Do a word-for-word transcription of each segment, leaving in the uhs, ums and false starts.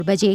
بجې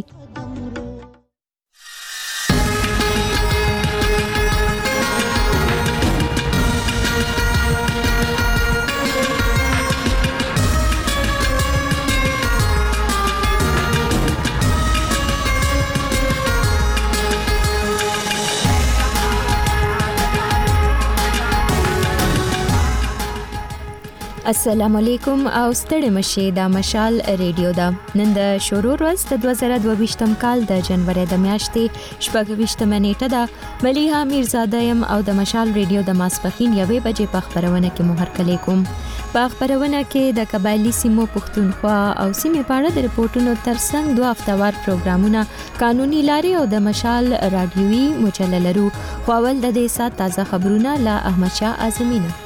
السلام علیکم او ستړي مشه د مشال ریډیو دا نن د شروع ورځ د دوه زره دوه ویشتم کال د جنوري د میاشتې شپږ ویشتمه نیټه ده ملیحه میرزاده يم او د مشال ریډیو د ماسپخین یوې بجې په خبرونه کې مو هرکلی کوم په خبرونه کې د قبایلی سیمو پښتونخوا او سیمې په اړه د ریپورتونو ترڅنګ دوه هفتهوار پروګرامونه قانوني لارې او د مشال رادیوي مجله لرو خو اول د دې سات تازه خبرونه له احمد شاه اعظمینه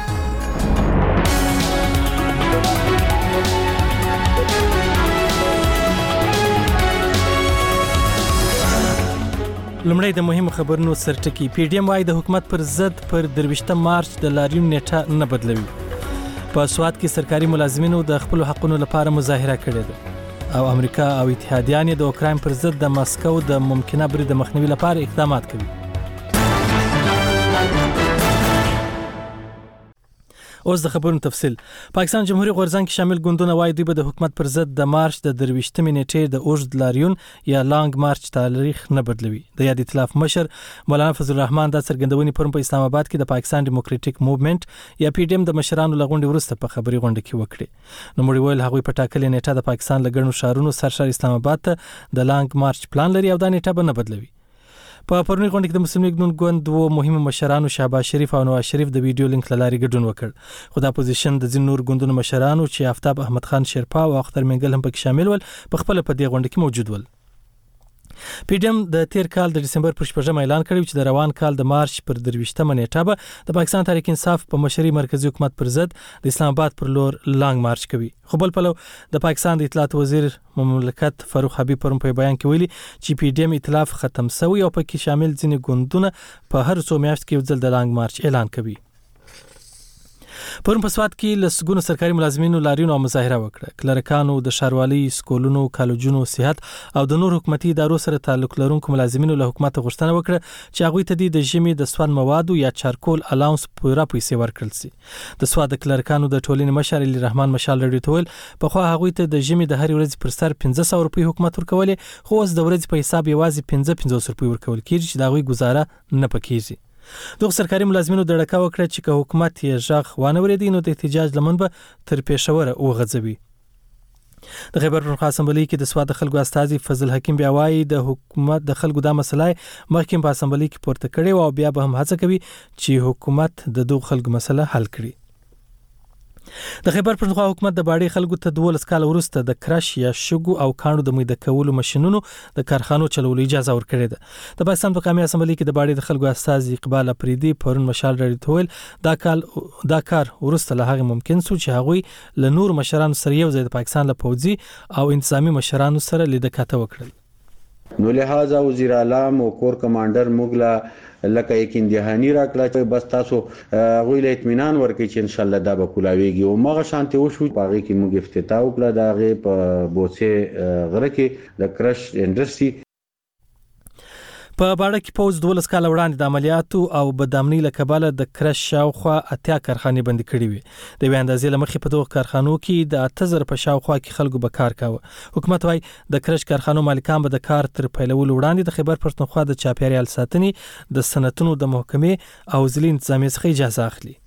لمړی د مهمو خبرونو سرټکی پی ډی ایم وايي د حکومت پر ضد پر درویشتم مارچ د لاریون نیټه نه بدلوي په سواد کې سرکاري ملازمینو د خپل حقونو لپاره مظاهره کړې ده او امریکا او اتحادیان د اوکراین پر ضد د ماسکو د ممکنه برید د مخنیوي لپاره اقدامات کوي. اوس د خبرونو تفصیل. پاکستان جمهوریت غورځنګ کې شامل ګوندونه وايي دوی به د حکومت پر ضد د مارچ د درویشتمې نیټې د اوږد لاریون یا لانګ مارچ تاریخ نه بدلوي. د یاد ائتلاف مشر مولانا فضل الرحمن د څرګندونې پرون په اسلام آباد کې د پاکستان ډیموکراټیک موومېنټ یا پی ډی ایم د مشرانو لغونډې وروسته په خبري غونډه کې وکړي. نو موږ ویل هغوی په ټاکلې نیټه د پاکستان لګڼو شهرونو سرشار اسلام آباد ته د لانګ مارچ پلان لري او دا نیټه به نه بدلوي. په پرونی غونډه کې د مسلم لیگ نون ګوند دوه مهمو مشرانو شهباز شریف او نواز شریف د ویډیو لینک لاري ګډون وکړ خو د اپوزیشن د ځینو نور ګوندونو مشرانو چې آفتاب احمد خان شیرپا او اختر منګل هم پکې شامل ول په خپل په دې غونډه کې موجود ول. پی ډی ایم د تیر کال د دسمبر پر شپږم اعلان کړی چې د روان کال د مارچ پر درویشتمه نیټه به د پاکستان تحریک انصاف په مشرۍ مرکزی حکومت پر ضد د اسلام آباد پر لور لانګ مارچ کوي. خو بل پلو د پاکستان د اطلاعات وزیر مملکت فاروق حبیب پرون په بیان کې ویلي چې پی ډی ایم ائتلاف ختم شوی او پکې شامل ځینې ګوندونه په هر څو میاشت کې یو ځل د لانګ مارچ اعلان کوي. پرون په سواد کې لسګونو سرکاري ملازمینو لاریون او مظاهره وکړه. کلرکانو د ښاروالۍ سکولونو کالجونو صحت او د نور حکومتي ادارو سره تعلق لرونکو ملازمینو له حکومت غوښتنه وکړه چې هغوی ته د ژمي د سون موادو یا چارکول الاونس پوره پیسې ورکړل شي. د سواد د کلرکانو د ټولنې مشر علی رحمان مشال رډیو ته ویل په خو هغوی ته د ژمي د هر ورځې پر سر پنځه سوه روپۍ حکومت ورکولې خو اوس د ورځې په حساب یوازې پنځه پنځوس روپۍ ورکول کېږي چې د هغوی ګزاره نه پکېږي. دغه سرکاري ملازمینو د ډکا وکړه چې که حکومت یې ژغ وانه ورېدي نو د احتجاج لمن به تر پېښوره وغځوي. د خیبر پښتونخوا اسمبلی کې د سواد د خلکو استازي فضل حکیم بیا وایي د حکومت د خلکو دا مسله مخکې په اسمبلی کې پورته کړې او بیا به هم هڅه کوي چې حکومت د دغو خلکو مسله حل کړي. د خیبر پښتونخوا حکومت د باړې خلکو ته دولس کال وروسته د کرش یا شګو او کانو د میده کولو ماشينونو د کارخانو چلولو اجازه ورکړې ده. د پاکستان په قومي اسمبلی کې د باړې د خلکو استازي اقبال افریدي پرون مشال رډیو ته ویل دا کال دا کار وروسته له هغه ممکن سو چې هغوی له نور مشرانو سره یو ځای د پاکستان له پوځي او انتظامی مشرانو سره لیدکاته وکړل. نو لہذا وزیر اعظم او کور کمانډر موږ لکه یقین دهانی راکړه چې بس تاسو غوی له اطمینان ورکړي چې ان شاء الله دا به کولاویږي او مغه شانتي وشو باغې کې موږ افتتاح وکړه دا غي په بوڅه غره کې د کرش انډستری. په باړه کې پوز دولس کال وړاندې د عملیاتو او بدامنۍ له کبله د کرش شاوخوا اتیا کارخانې بند کړې وي. د وی اندازې لمخې په دغه کارخانو کې د اته زره په شاوخوا کې خلکو به کار کاوه. حکومت وايي د کرش کارخانو مالکان به د کار تر پیلولو وړاندې د خیبر پښتونخوا د چاپیریال ساتنې د صنعتونو د محکمې او ځلي انتظامیې څخه اجازه اخلي.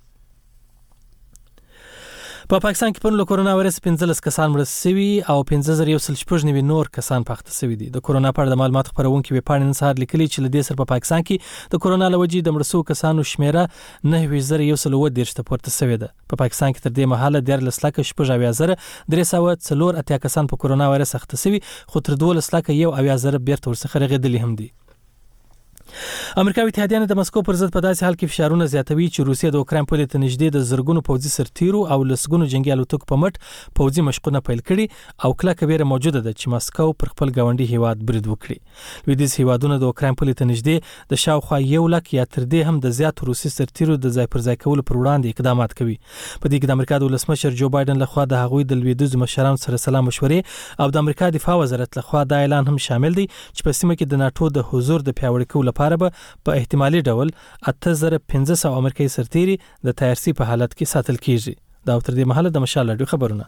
په پا پاکستان کې په نو کورونا وایرس پنځلس کسان مړه شوي او پنځه زره یو سل شپږ نوي نور کسان پاخته شوي دي. د کورونا په اړه د معلوماتو خپرونکي ویبپاڼې نن سهار لیکلي چې له دې سره په پا پاکستان کې د کورونا له وجې د مړه شوو کسانو شمیره نهه زره یو سل اووه دېرش ته پورته شوې ده. په پا پاکستان کې تر دې مهاله دیارلس لکه شپږ اویا زره درې سوه څلور اتیا کسان په کورونا وایرس اخته شوي خو تر دولس لکه یو اویا زره بیرته ورڅخه رغېدلي هم دي. امریکا اتحادیه د مسکو پر ضد په داسې حال کې فشارونه زیاتوي چې روسیه د اوکراین پولې ته نږدې د زرګونو پوځي سرتیرو او لسګونو جنگي الوتکو په مټ پوځي مشقونه پیل کړي او کله کبیره موجوده ده چې مسکو پر خپل ګاونډي هیواد برید وکړي. لویدیځ هیوادونه د اوکراین پولې ته نږدې د شاوخوا یو لک یا تر دې هم د زیات روسي سرتیرو د ځای پر ځای کولو پر وړاندې اقدامات کوي. په دې کې د امریکا د ولسمشر جو بایدن لخوا د هغوی د لویدیځ مشرانو سره سلا مشورې او د امریکا دفاع وزارت لخوا دا اعلان هم شامل دی چې په سیمه کې د ناتو د حضور د پیاوړي کولو لپاره به په احتمالي ډول اته زره پنځه سوه امریکایي سرتیري د تیارسي په حالت کې ساتل کیږي. دا تر دې مهاله د مشال راډیو خبرونه.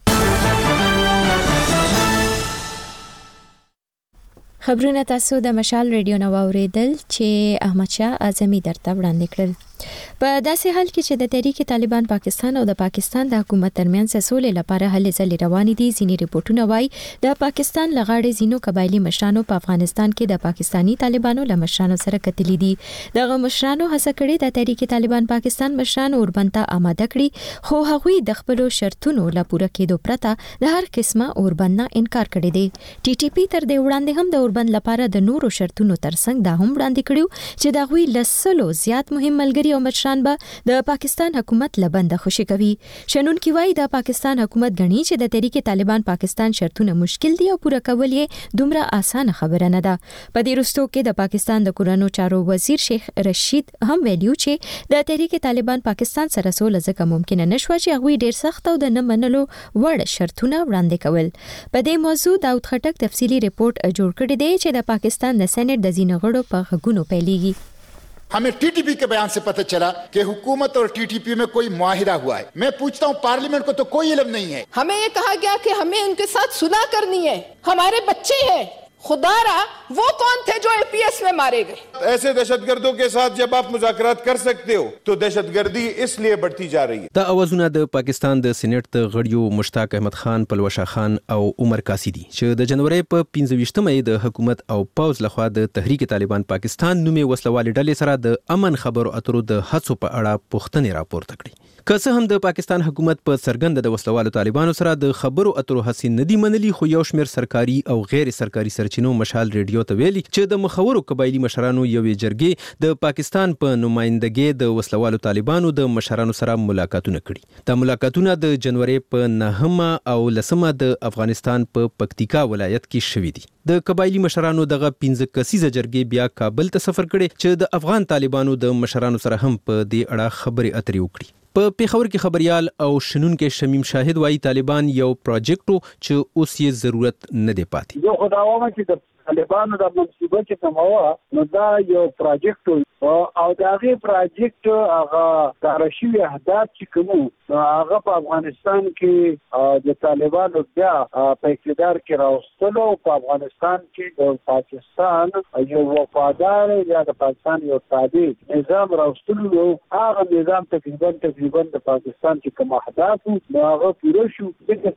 خبرونه تاسو د مشال ریډیو نو اوریدل چې احمد شاه اعظمي درته وړاندې کړل. په داسې حال کې چې د تحریک طالبان پاکستان او د پاکستان د حکومت ترمنځ سولې لپاره هلې ځلې روانې دي، ځینې ریپورتونه وایي د پاکستان لغاړې ځینو قبایلی مشرانو په افغانستان کې د پاکستانی طالبانو له مشرانو سره کتلې دي. دغه مشرانو هڅه کړې د تحریک طالبان پاکستان مشرانو اوربند ته آماده کړي، خو هغوی د خپل شرطونو له پوره کېدو پرته د هر قسمه اوربند نه انکار کړی دی. ټي ټي پی تر دې وړاندې هم د اوربند لپاره د نورو شرطونو ترڅنګ دا هم وړاندې کړیو چې د هغوی لسلو زیات مهم ملګري او مشران به د پاکستان حکومت لبنده خوشي کوي. شنونکي وایي د پاکستان حکومت غني چې د تحریک طالبان پاکستان شرطونه مشکل دي او پوره کول یې دومره اسانه خبره نه ده. په دې وروستو کې د پاکستان د کورونو چارو وزیر شیخ رشید هم ویلي چې د تحریک طالبان پاکستان سره سوله ځکه ممکنه نشوه چې هغوی ډیر سخت او د نه منلو وړ شرطونه وړاندې کول. په دې موضوع داود خټک تفصیلی ریپورت جوړ کړی دی چې د پاکستان د سېنات د ځینو غړو په غږونو پیلېږي. हमें टीटीपी के बयान से पता चला कि हुकूमत और टीटीपी में कोई मुआहिदा हुआ है. मैं पूछता हूँ पार्लियामेंट को तो कोई इल्म नहीं है. हमें ये कहा गया कि हमें उनके साथ सुलह करनी है, हमारे बच्चे हैं. खुदारा वो कौन थे जो एपीएस में मारे गए? ऐसे दहशतगर्दों के साथ जब आप मुज़ाकरात कर सकते हो तो दहशतगर्दी इसलिए बढ़ती जा रही है. دا اوازونه د پاکستان د سېنات د غړیو مشتاق احمد خان، پلوشه خان او عمر قاصدي چې د جنوري په پنځه ویشتمه د حکومت او پوز لخوا د تحریک طالبان پاکستان نومي وسلوالې ډلې سره د امن خبرو اترو د هڅو په اړه پوښتنې راپورته کړې. که څه هم د پاکستان حکومت په څرګنده د وسلوالو طالبانو سره د خبرو اترو هڅې نه دي منلي، خو یو شمېر سرکاري او غیر سرکاري سرچینو مشال ریډیو ته ویلي چې د مخورو قبایلی مشرانو یوې جرګې د پاکستان په نمائندګۍ د وسلوالو طالبانو د مشرانو سره ملاقاتونه کړي. دا ملاقاتونه د جنوري په نهمه او لسمه د افغانستان په پکتیکا ولایت کې شوي دي. د قبایلی مشرانو دغه پنځه کسیزه جرګې بیا کابل ته سفر کړي چې د افغان طالبانو د مشرانو سره هم په دې اړه خبرې اترې وکړي. په پیښور کې خبريال او شنونکو شمیم شاهد وايي طالبان یو پروجیکټ چې اوس یې ضرورت نه دی پاتې. یو خداوامه چې د طالبانو د منصوبه چې کومه نو دا یو پروجیکټ او دا غي پروجیکټ هغه ترشیوي اهداف چې کوم هغه په افغانستان کې د طالبانو بیا په اقتدار کې راوستلو، په افغانستان کې د پاکستان یو وفادار یا د پاکستان یو تابع نظام راوستلو، هغه نظام تقریبا تقریبا د پاکستان کې کوم اهداف نو هغه پوره شو. دغه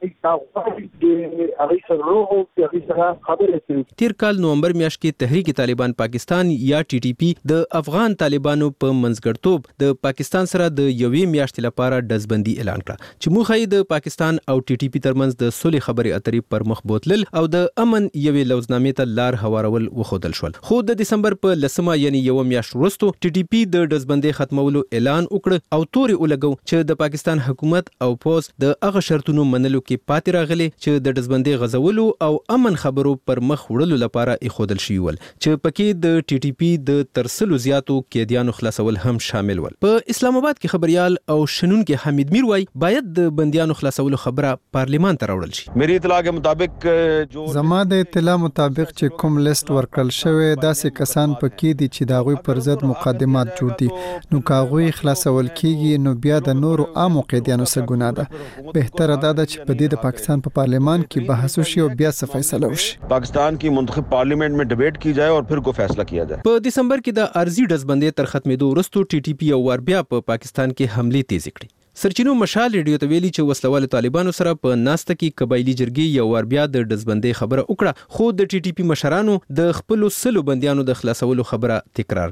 څه هغه سره روغو هغه سره خبرې کوي. تیر کال نومبر میاشت کې تحریک طالبان پاکستان یا ټي ټي پی د افغان طالبانو په منځګړتوب د پاکستان سره د یوې میاشتې لپاره ډزبندي اعلان کړه چې موخه یې د پاکستان او ټي ټي پی ترمنځ د صلح خبرې اترې پر مخ بوتلل او د امن یوې لوزنامې ته لار هوارول وښودل شول. خو د دسمبر په لسمه یعنی یو میاشت وروسته ټي ټي پی د ډزبندي ختمولو اعلان وکړ او توري ولګو چې د پاکستان حکومت او پوز د هغه شرطونو منلو کې پاتې راغلي چې د ډزبندي غزولو او امن خبرو پر مخ وړلو لپاره اخودل شوی ول چې پکې د ټي ټي پی د ترسلو زیاتو قیدیانو خلاصول هم شامل ول. په اسلام آباد کې خبريال او شنونکو حمید میر وای باید د بنديانو خلاصولو خبره پارلیمان ته راوړل شي. میری اطلاع کے مطابق جو زما د اطلاع مطابق چې کوم لیست ورکړل شوی داسې کسان پکې دي چې داغوی پر ضد مقدمات جوړ دي، نو کاغوی خلاصول کیږي نو بیا د نورو عام قیدیانو سره ګناه ده. بهتره ده چې په دې د پاکستان په پارلیمان کې بحث وشي او بیا څه فیصله وشي. پاکستان کی منتخب پارلیمنٹ میں ڈیبیٹ کی جائے اور پھر کو فیصلہ کیا جائے. په دسمبر کې د ارزي ډزبندۍ تر ختمېدو وروسته ټي ټي پی او ور بیا په پاکستان کې حمله تیز کړې. سرچینو مشال ریډیو ته ویلي چې وسلوال طالبانو سره په ناسته کې قبایلی جرګې یو ور بیا د ډزبندۍ خبره وکړه، خو د ټي ټي پی مشرانو د خپل سلو بنديانو د خلاصولو خبره تکرار کړه.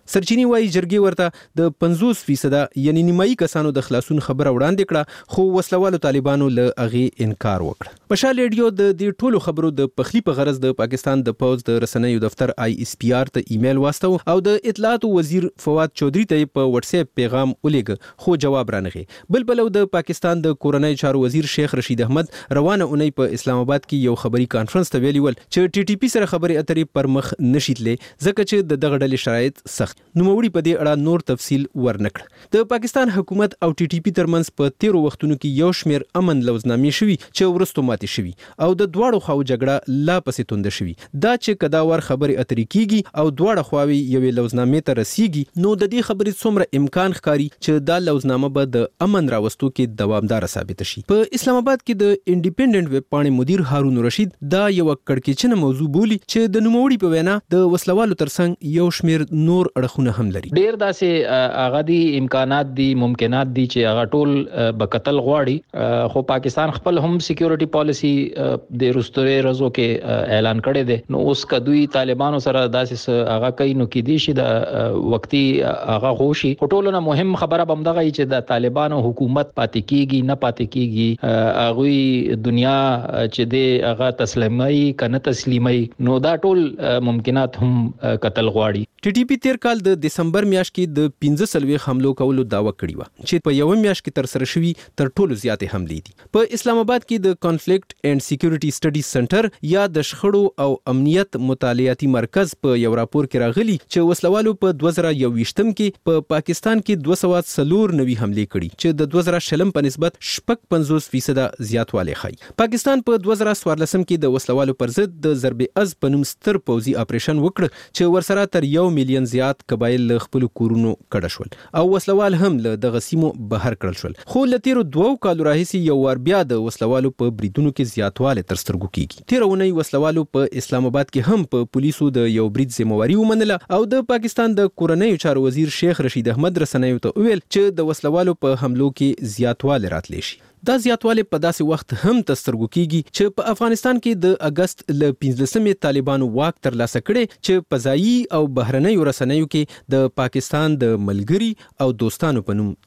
سرچینی وايي جرګې ورته د پنځوس فیصد یعنی نیمایي کسانو د خلاصون خبره وړاندې کړه، خو وسلوالو طالبانو له هغې انکار وکړ. مشال ریډیو د دې ټولو خبرو د پخلی په غرض د پاکستان د پوز د رسنیو دفتر آی اس پی آر ته ایمیل واستو او د اطلاعات وزیر فواد چودھری ته په واتس اپ پیغام ولیږه، خو جواب رانغی. بل بلو د پاکستان د کورنۍ چارو وزیر شیخ رشید احمد روانه اونۍ په اسلام آباد کې یو خبري کانفرنس ته ویلي ول چې ټي ټي پی سره خبرې اترې پر مخ نشیتلې ځکه چې د دغه ډلې شرایط سخت. نوموړي په دې اړه نور تفصیل ورنکړ. د پاکستان حکومت او ټي ټي پی ترمنځ په تیرو وختونو کې یو شمیر امن لوزنامې شوي چې ورستو ماتې شوي او د دواړو خواو جګړه لا پسې توند شوي. دا چې کدا ور خبرې اترې کیږي او دواړه خواوې یوې لوزنامې ته رسیږي، نو د دې خبرې څومره امکان ښکاري چې دا لوزنامه به د امن راوستو کې دوامدار ثابت شي. په اسلام آباد کې د انډیپندنت ویب پاڼې مدیر هارون رشید دا یو کړکېچنه موضوع بولی چې د نوموړي په وینا د وسلوالو ترڅنګ یو شمیر نور اړخونه هم لري. ډیر داسې هغه دي امکانات دي ممکنات دي چې هغه ټول به قتل غواړي، خو پاکستان خپل هم سکیورټي پالیسی د رستوري رزو کې اعلان کړی دی. نو اوس کدوې طالبانو سره داسې هغه کوي نو کې دي شي د وختي هغه غوشي. ټولو نه مهم خبره بمدغه چې د طالبانو حکومت پاتې کیږي نه پاتې کیږي، هغه دنیا چې دی هغه تسلیمي کنه تسلیمي، نو دا ټول ممکنات هم قتل غواړي. ټي ټي پی تیر کال د دسمبر میاشت کې د پنځه سلوي حملو کولو داوا کړی و چې په یو میاشت کې تر سره شوی تر ټولو زیاتې حملې دي. په اسلام آباد کې د کانفلیکټ اینڈ سکیورټي سټډیز سنټر یا د شخړو او امنیت مطالعاتي مرکز په یو راپور کې راغلي چې وسلوالو په دوه زره یوویشتم کې په پا پاکستان کې دوه سوه څلور نوي حملې کړي چې د دوه زره شلم په نسبت شپږ پنځوس فیصد زیاتوالی ښیي. پاکستان په دوه زره څوارلسم کې د وسلوالو پر ضد د ضرب از په نوم ستر پوځي اپریشن وکړ چې ورسره تر یو میلیون زیات قبایل له خپل کورونو کډه شول او وسلوال هم له دغه سیمو بهر کړل شول. خو له تیرو دوو کالو راهیسې یو وار بیا د وسلوالو په بریدونو کې زیاتوالی تر سترګو کیږي. تیره اونۍ وسلوالو په اسلام آباد کې هم په پولیسو د یو برید ذمہواري ومنله او د پاکستان د کورنۍ چارو وزیر شیخ رشید احمد رسنیو ته وویل چې د وسلوالو په حملو کې زیاتوالی راتلی شي. دا زیاتوالی په داسې وخت هم تر سترګو کیږي چې په افغانستان کې د اگست له پنځلسمې طالبانو واک ترلاسه کړي چې په ځایي او بهرنیو رسنیو کې د پاکستان د ملګري او دوستانو په نوم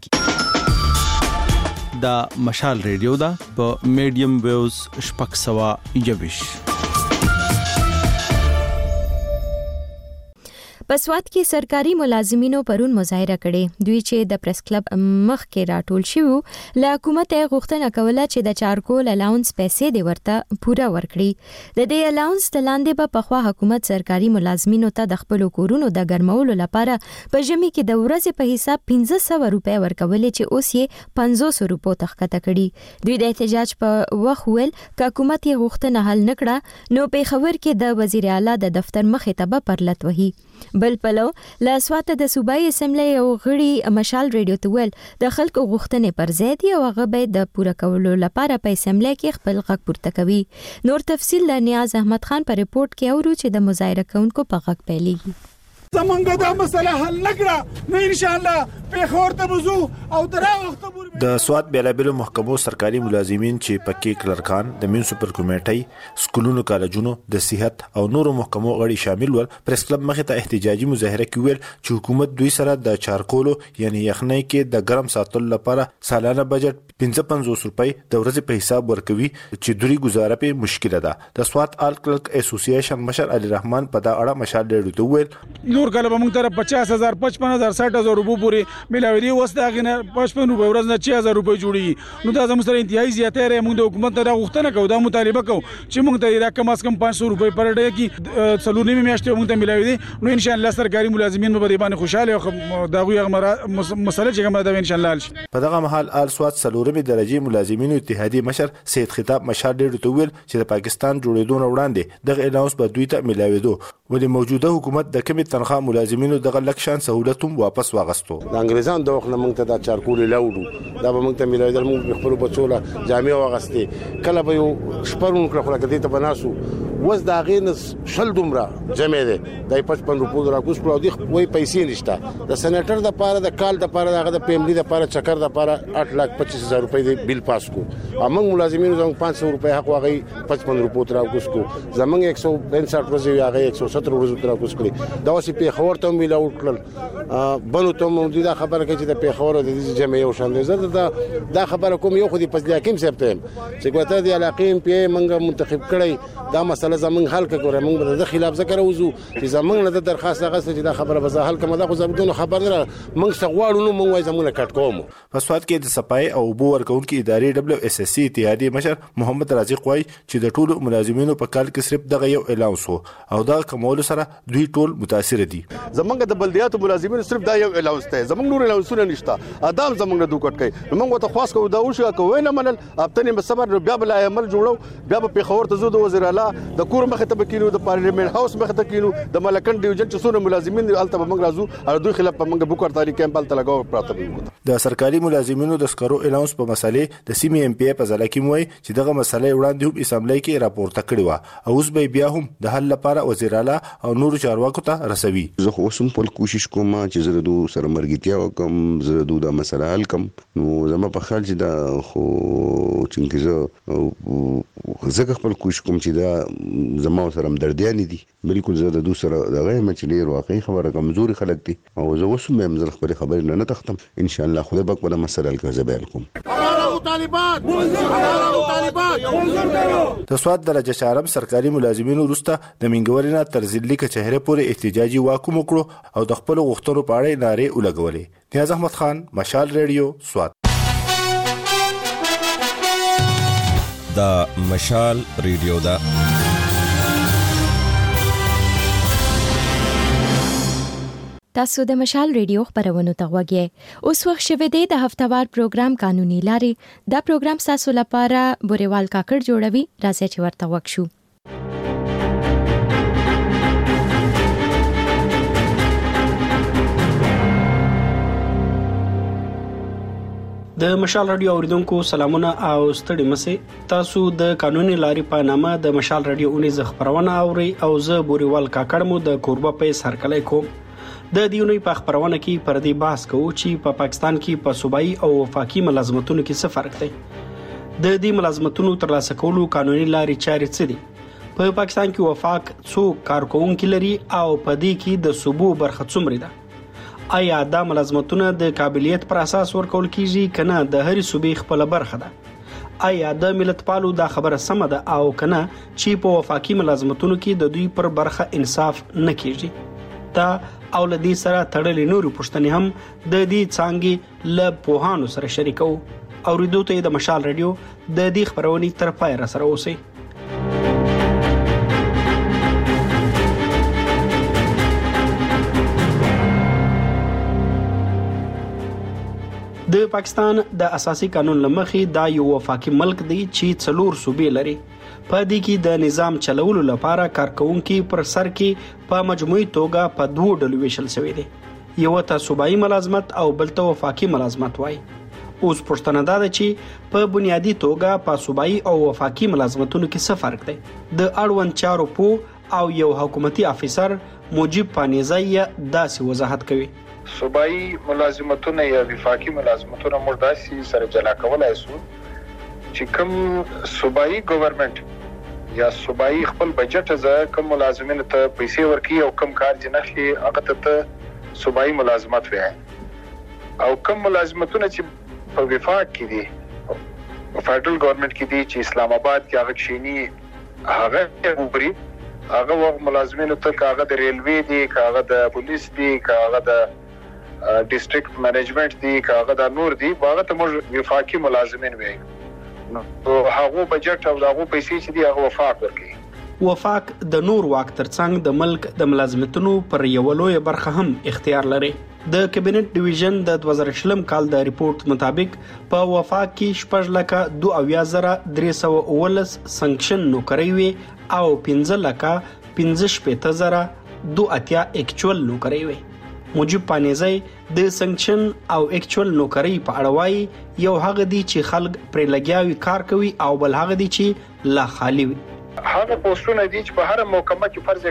یادېږي. دا مشال ریډیو دا په میډیم ویوز شپږ سوه یوویش. په سوات کې سرکاري ملازمینو پرون مظاهره کړې. دوی چې د پریس کلب مخ کې راټول شوي له حکومت غوښتنه کوله چې د چارکول الاونس پیسې دی ورته پوره ورکړي. د دې الاونس تلاندې به پخوا حکومت سرکاري ملازمینو ته د خپل کورونو د ګرمولو لپاره په ژمي کې د ورځې په حساب پنځه سوه روپۍ ورکولې چې اوس یې پنځوس روپو ته ښکته کړي. دوی د احتجاج په وخت ویل که حکومت یې غوښتنه حل نه کړه نو پیښور کې د وزیر اعلی د دفتر مخې ته به پرلت وهي. بل پلو له سوات د صوبایي اسمبلی یو غړي مشال ریډیو ته ویل د خلکو غوښتنې پر ځای دي او هغه به د پوره کولو لپاره په اسمبلی کې خپل غږ پورته کوي. نور تفصیل د نیاز احمد خان په ریپورت کې اورو چې د مظاهره کوونکو په غږ پیلېږي. زمونږ دا مسله حل نکړه نو ان شاء الله پیښور ته وځو او درا وخت پورې. د سوات بیلابلو محکمو سرکاري ملازمین چې پکې کلرکان د میونسپل کمیټې سکولونو کالجونو د صحت او نورو محکمو غړي شامل ول پریس کلب مخې ته احتجاجي مظاهره کې ویل چې حکومت دوی سره د چارکولو یعنی یخنۍ کې د ګرم ساتلو لپاره سالانه بجټ پنځه پنځوس روپۍ د ورځې په حساب ورکوي چې دوی گزاره په مشکله ده. د سوات آل کلرک اسوسییشن مشر علي رحمان په دا اړه مشال ډېر ته ویل نور کله به موږ ته پچاس هزار پچپن هزار ساټ هزار روپو پورې ملاوي دي. اوس دا غنه پچپن روپۍ ورځ نه چې هزار روپۍ جوړي نو دا زموږ سره انتهایی زیاته رې. موږ د حکومت ته غوښتنه کوو دا مطالبه کوو چې موږ ته دا کم از کم پنځه سوه روپۍ پر ډے کې څلور نیمه میاشتې موږ ته ملاوي دي. نو ان شاء الله سرکاري ملازمین به باندې خوشاله او دا غوي مسله چې کومه ده ان شاء الله حل شي. په دغه مهال آل سوات څلورمې درجه ملازمینو اتحادیې مشر سید خطاب مشال ډېر ته ویل چې د پاکستان جوړېدو نه وړاندې دغه الاونس به دوی ته ملاوي دو ولې موجوده حکومت د کمی تنخواه ملازمینو دغه لکشان سہولت هم واپس واغستو. د انګریزانو د وخت نه موږ ته دا چارکول لاوړو دا به موږ ته ملاوي دل موږ خپل بچوله جامع واغستې کله به یو شپرون کړه خو کدی ته بناسو وز دا غین شل دومره جمع ده د پچپن روپو را کوس کړو دی وای پیسې نشته. د سېنیټر د پاره د کال د پاره دغه د پیملی د پاره چکر د پاره آठ लाख पच्चीस हज़ार روپۍ دی بیل پاس کو. امنګ ملازمینو زموږ پانچ سوه روپۍ حق واغی پچپن روپو تر کوس کو. زمنګ एक सौ पैंसठ ورځې هغه एक सौ सत्तर ورځې تر کوس کړی. دا اوس پیښور ته ملاو کړل بنو ته مو دا خبره کوي چې د پیښور د دې جمع یو شان دي زه دا دا خبره کوم یو خو دې پس حکیم صاحب ته چې ګوته دی علاقې پی منګه منتخب کړی دا مسله زمونږ حل کړو موږ د خلاف ذکر وزو چې زمونږ نه د درخواست غوښته چې دا خبره به حل کوم دا خو زمونږ خبر نه موږ څغواړو نو موږ زمونږ کټ کوم. په سواد کې د صفای او بو ورکونکو ادارې دبليو اس اس سی اتحادیه مشر محمد رازق وایي چې د ټولو ملازمینو په کال کې صرف دغه یو اعلان وو او دا کومول سره دوی ټول متاثر دي. زمونږ د بلدیاتو ملازمینو صرف دا یو اعلان ته زمونږ نور اعلانونه نشته ادم زمونږ د دوکټ کوي موږ ته خاص کو دا وشو کوي نه منل اپتنی به صبر بیا بل عمل جوړو بیا په پیښور ته زو د وزیر اعلی د کور مخه ته بکینو د پارلیمنت هاوس مخه ته کینو د ملکن ډیویژن چې څونه ملازمین الته موږ راځو او دوی خلاف موږ بوکر تاریخ کمپل ته لګاو پراته. د سرکاري ملازمینو د سکرو اعلان په مسلې د سیمې ام پی په ځل کې موي چې دغه مسلې وړاندې هم اسمبلی کې راپورته کړی و او اوس به بیا هم د حل لپاره وزیر اعلی او نور چارواکو ته رسوي. زه خو اوس هم په کوشش کوم چې زه د سره مرګتیا وکم زه د مسله حل کوم نو زما په خیال چې دا خو چې زه زه خپل کوشش کوم چې دا زما سره مدردیان دي بالکل زه د دوه سره دغه مچلیر واقعي خبره کمزوري خلک دي او زه اوس هم مزل خبري خبري نه تختم ان شاء الله خدای پاک ولا مسله الکه زبال کوم. د سواد درجه چهارم سرکاري ملازمینو وروسته د منګورینه تر ضلعي کچهره پورې احتجاجي واکوم وکړو او د خپل غوښتنو په اړه نارې ولګولې. نیاز احمد خان، مشال ریډیو، سواد. دا مشال ریډیو دا تاسو د مشال ریډیو خبرونه ته وګورئ. اوس وخت شوه دی د هفتهوار پروګرام قانوني لارې. دا پروګرام تاسو لپاره بوريوال کاکړ جوړوي. راځي چې ورته وښو. د مشال رادیو اوریدونکو سلامونه او ستړي مسه. تاسو د قانوني لارې په نامه د مشال رادیو اونیز خبرونه اوري او زه بوريوال کاکړ مو د کوربه په سرکلای کوم. د دیونی په خبرونه کې پر دې بحث کوو چې په پا پاکستان کې په صوبایي او وفاقي ملازمتونو کې څه فرق دی. د دې ملازمتونو ترلاسه کولو قانوني لارې چارې څه دي؟ په پا پاکستان کې وفاق څو کارکونکي لري او په دې کې د صوبو برخه څومره ده؟ آیا دا ملازمتونه د قابلیت پر اساس ورکول کیږي کنه د هرې صوبې خپل برخه ده؟ آیا د ملت پالو دا خبره سم ده او کنه چې په وفاقي ملازمتونو کې د دوی پر برخه انصاف نه کیږي؟ دا او لدی سره تړلې نورو پوښتنې هم د دې څنګه ل پوهانو سره شریکو. اوریدو ته د مشال رادیو د دې خبرونې تر پای را سره اوسئ. د پاکستان د اساسي قانون لمخې دا یو وفاقي ملک دی چې څلور صوبې لري. په دې کې د نظام چلولو لپاره کارکونکي پر سر کې په مجموعي توګه په دوه ډلو ویشل شوی دی. یو ته صوبایي ملازمت او بل ته وفاقي ملازمت وایي. اوس پوښتنه دا ده چې په بنیادی توګه په صوبایي او وفاقي ملازمتونو کې څه فرق دی؟ د اړوند چارو په او یو حکومتي افیسر موجب پانیزی داسې وضاحت کوي. صوبایي ملازمتونه یا وفاقي ملازمتونه موږ داسې سره جلا کولای شو چې کوم صوبایي ګورنمنت یا صوبایي خپل بجټ ز کوم ملازمینو ته پیسې ورکړي او کوم کار جنخي هغه ته صوبایي ملازمت وایي او کوم ملازمتونه چې په وفاق کې دي په فدرال ګورنمنت کې دي چې اسلام آباد کې هغه شینی هغه وګوري هغه وخت ملازمینو ته هغه د ریلوی دي هغه د پولیس دي هغه د ډیسټریکټ مینجمنت دي هغه د نور دي هغه ته موږ وفاقي ملازمین وایي. نو هغه بجټ او هغه پیسې چې دی هغه وفاق ورکړي. وفاق د نور واک ترڅنګ د ملک د ملازمتونو پر یو لوی برخه هم اختیار لري. د کابینټ ډیویژن د دوه زره شلم کال د ریپورت مطابق په وفاق کې شپږ لکه دوه اویا زره درې سوه اوولس سنکشن نوکرۍ وي او پنځه لکه پنځه شپېته زره دوه اتیا اکچوال نوکرۍ وي. موجب پانیزی د سنکشن او اکچوال نوکرۍ په اړه وایي یو هغه دی چې خلک پرې لګیاوي کار کوي او بل هغه دی چې لا خالی وي. هغه پوسټونه دي چې په هر محکمه کې فرض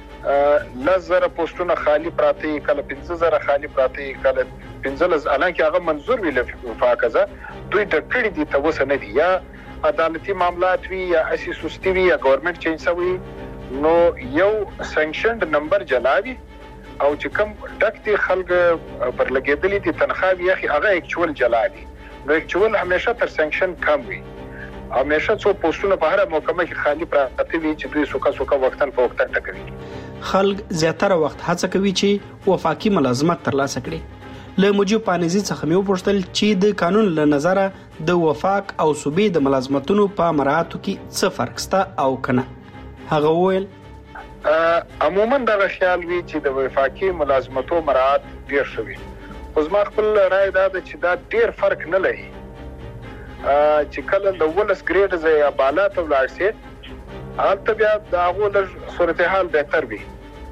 کړه لزر پوسټونه خالی پراته کله پنځه زره خالی پراته کله پنځه لز الانکه هغه منظور ویل وفاقزه دوی ټکړي دي ته وسه نه دي یا عدالتي معاملات وی یا اسی سستی وی یا گورنمنت چینج سوی نو یو سنکشنډ نمبر جلاوي او چې کوم ډک دي خلک پر لګېدلې دي تنخواه یې هغه اکچوال جلا دي. نو اکچوال همیشه تر سانکشن کم وي. همیشه څو پوسټونه په هر محکمه کې خالی پراته وي چې دوی سوکا سوکا وختن په وختن ټاکوي. خلک زیاتره وخت هڅه کوي چې وفاقي ملازمت ترلاسه کړي. له مجيب پانیزي څخه مې وپوښتل چې د قانون له نظره د وفاق او صوبې د ملازمتونو په مراعاتو کې څه فرق شته او کنه. هغه وویل عموما دا خیال وی چې د وفاقي ملازمتو مراعات ډیر شوی. خو زما خپل رائے دا ده چې دا ډیر فرق نه لري. چې کله د ولس ګریډ زې یا بالا ته ولاړ شي هلته بیا د هغو لږ صورتحال بهتر وي.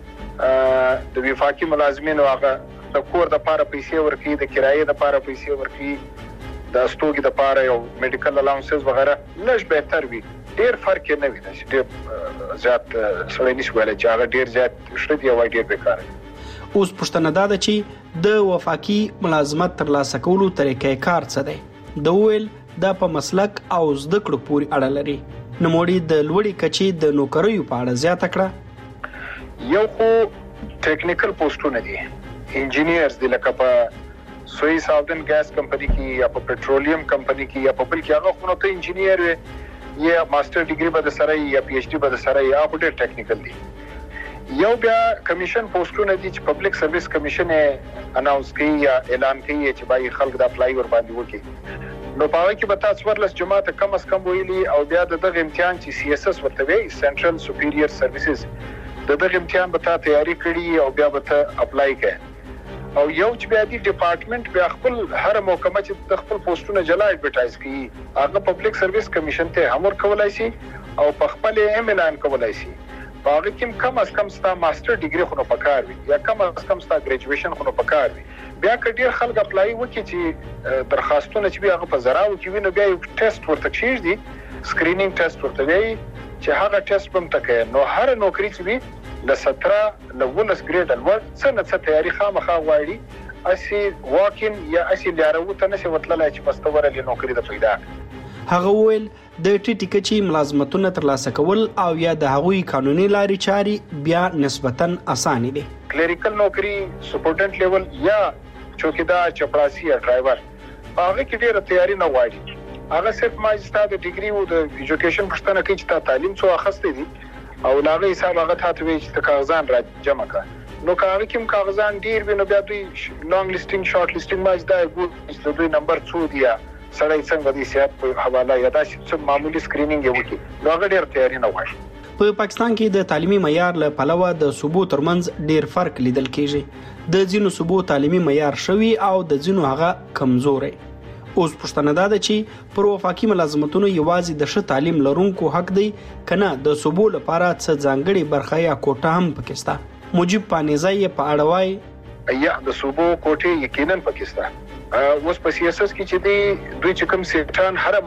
د وفاقي ملازمینو هغه د کور دپاره پیسې ورکوي، د کرایې دپاره پیسې ورکوي، د استوګې دپاره یو میډیکل الاونسز وغیره لږ بهتر وي. ډیر فرق نه وي چې ډیر زیات سړی نشي ویلی چې هغه ډیر زیات ښه دي او ډیر بیکاره دي. اوس پوښتنه دا ده چې د وفاقي ملازمت ترلاسه کولو طریقې کار څه دی؟ د ویل دا په مسلک او زده کړو پورې اړه لري. نوموړي د لوړې کچې د نوکریو په اړه زیاته کړه. یو خو ټیکنیکل پوسټونه دي، انجینیرز دي، لکه په سوی ساودن ګاز کمپنی کې یا په پټرولیم کمپنی کې یا په بل کې هغه خو نو ته انجینیر وي یا ماستر ډیګري به د سره یا پی ایچ ډي به د سره یا خو ډېر ټیکنیکل دي. یو بیا کمیشن پوسټونه دي چې پبلک سرویس کمیشن یې اناونس کوي یا اعلان کوي چې باید خلک د اپلای ور باندې وکړي. نو په هغه کې به تاسو ورلس جماعت کم از کم ویلي او بیا د دغه امتحان چې سی اس اس ورته وي سنټرل سپیریور سرویسز د دغه امتحان به تا تیاری کړي او بیا به ته اپلای کوي. او یو چې بیا دی ډپارټمنټ بیا خپل هر محکمه چې د خپل پوسټونه جلا اډورټایز کوي هغه پبلک سرویس کمیشن ته هم ورکولای شي او په خپل هم اعلان کولای شي. په هغه کې کم از کم ستا ماستر ډیګري خو نو پکار وي یا کم از کم ستا ګریجویشن خو نو پکار وي. بیا که ډیر خلک اپلای وکړي چې درخواستونه چې بیا هغه په زراو کې وي نو بیا یو ټیسټ ورته کېږدي، سکرینینګ ټیسټ ورته وایي چې هغه ټیسټ به هم ته کوي. نو هر نوکري چې وي له ستره له ولس ګریډ لوړ څه نه څه تیاري خامخا غواړي اسی واکین یا اسی لیارو ته نشي وتللی چې مستوره له نوکري د پیدا. هغه ویل د ټیټی کچې ملازمتونه ترلاسه کول او یا د هغوی قانوني لارې چارې بیا نسبتاً اسانه دي. کلریکل نوکری سپورټنټ لیول یا چوکیدار چپړاسي یا ډرایور هغه کې ډیره تیاری نه غواړي. هغه صرف ماجستر د ډیګري او د ایجوکیشن پښتنه کوي چې تا تعلیم څو اخستې دي او لاغه حساب هغه ته وی چې کاغذان را جمع کړه. نو کاغذ کوم کاغذان ډیر وینو بیا دوی لانګ لیسټینګ شارټ لیسټینګ ماج دا ګو د دوی نمبر څو دی سړی څنګه دي سیاست په حواله یا دا چې معمولی سکرینینګ یو کی نو هغه ډیر تیاری نه وایي. په پاکستان کې د تعلیمي معیار له پلوه د صوبو ترمنځ ډیر فرق لیدل کیږي. د ځینو صوبو تعلیمي معیار شوی او د ځینو هغه کمزوري. اوس پښتنه دا ده چې پر وفاقي ملازمتونو یوازې د ښه تعلیم لرونکو حق دی کنه د صوبو لپاره څه ځانګړي برخه یا کوټه هم پکې شته. مجيب پانیزي په اړه وایي یا د صوبو کوټه یقینا پکې شته. اوس په سیاست کې چې دی دوی چې کوم سیټان هر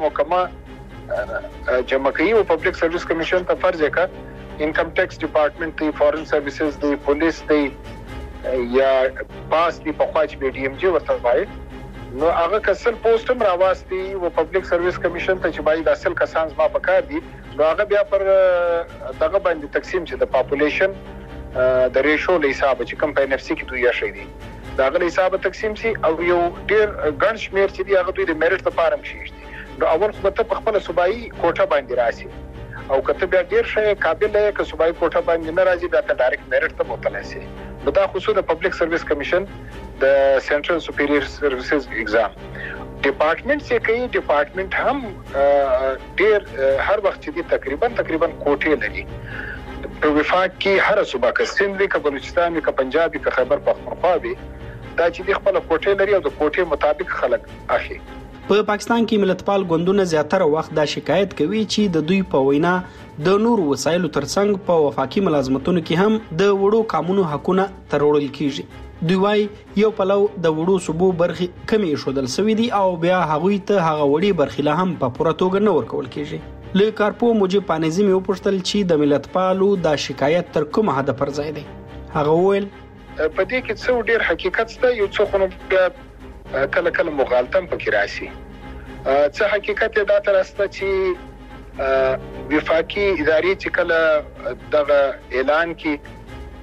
محکمه جمع کوي او پبلک سرویس کمیشن ته فرض وکړه انکم ټیکس ډپارټمنټ دی، فورن سرویسز دی، پولیس دی یا پاس دی په خواج بي ډي ام جي ورته وایي. نو هغه کسل پوسټ هم راوستي او پبلک سرویس کمیشن ته چې باید اصل کسان ما پکار دي نو هغه بیا پر دغه باندې تقسیم چې د پاپولیشن د ریشو له حساب چې کم په ان اف سي کې دوی شي دي دا غل حساب تقسیم سي او یو ډیر ګڼ شمیر چې دی هغه دوی د میرټ لپاره مشي دي. نو اول خو ته خپل صوبایي کوټه باندې راسي او کته بیا ډیر شي قابل دی که صوبایي کوټه باندې نه راځي بیا ته ډایرکټ میرټ ته متوجه سي. نو دا خصوصا د پبلک سرویس کمیشن د سنټرل سپیریور سرویسز ایگزام ډپارټمنټ چې کوي ډپارټمنټ هم ډیر هر وخت چې تقریبا تقریبا کوټه لري. په وفاق کې هر صوبه کې سند وی ک بلوچستان وی ک پنجاب وی ک خیبر پختونخوا وی دا چې د خپل کوټه لري او د کوټه مطابق خلک اخی. په پاکستان کې ملتپال ګوندونه زیاتره وخت دا شکایت کوي چې د دوی په وینا د نور وسایلو ترڅنګ په وفاقي ملازمتونو کې هم د وړو قانونو حقونه ترورل کیږي. دوی وايي یو پلو د وړو صوبو برخې کمې شودل سوي دي او بیا هغوی ته هغه وړي برخې له هم په پوره توګه نه ورکول کیږي. له کارپو مجيب پانیزي مې وپوښتل چې د ملتپالو دا شکایت تر کومه حد پر ځای دی. هغه وویل په دې کې څو ډیر حقیقت شته، یو څو خو بیا کله کله مغالطه پکې راشي. څه حقیقت دا تر استه چې وفاقي ادارې چې کله دغه اعلان کې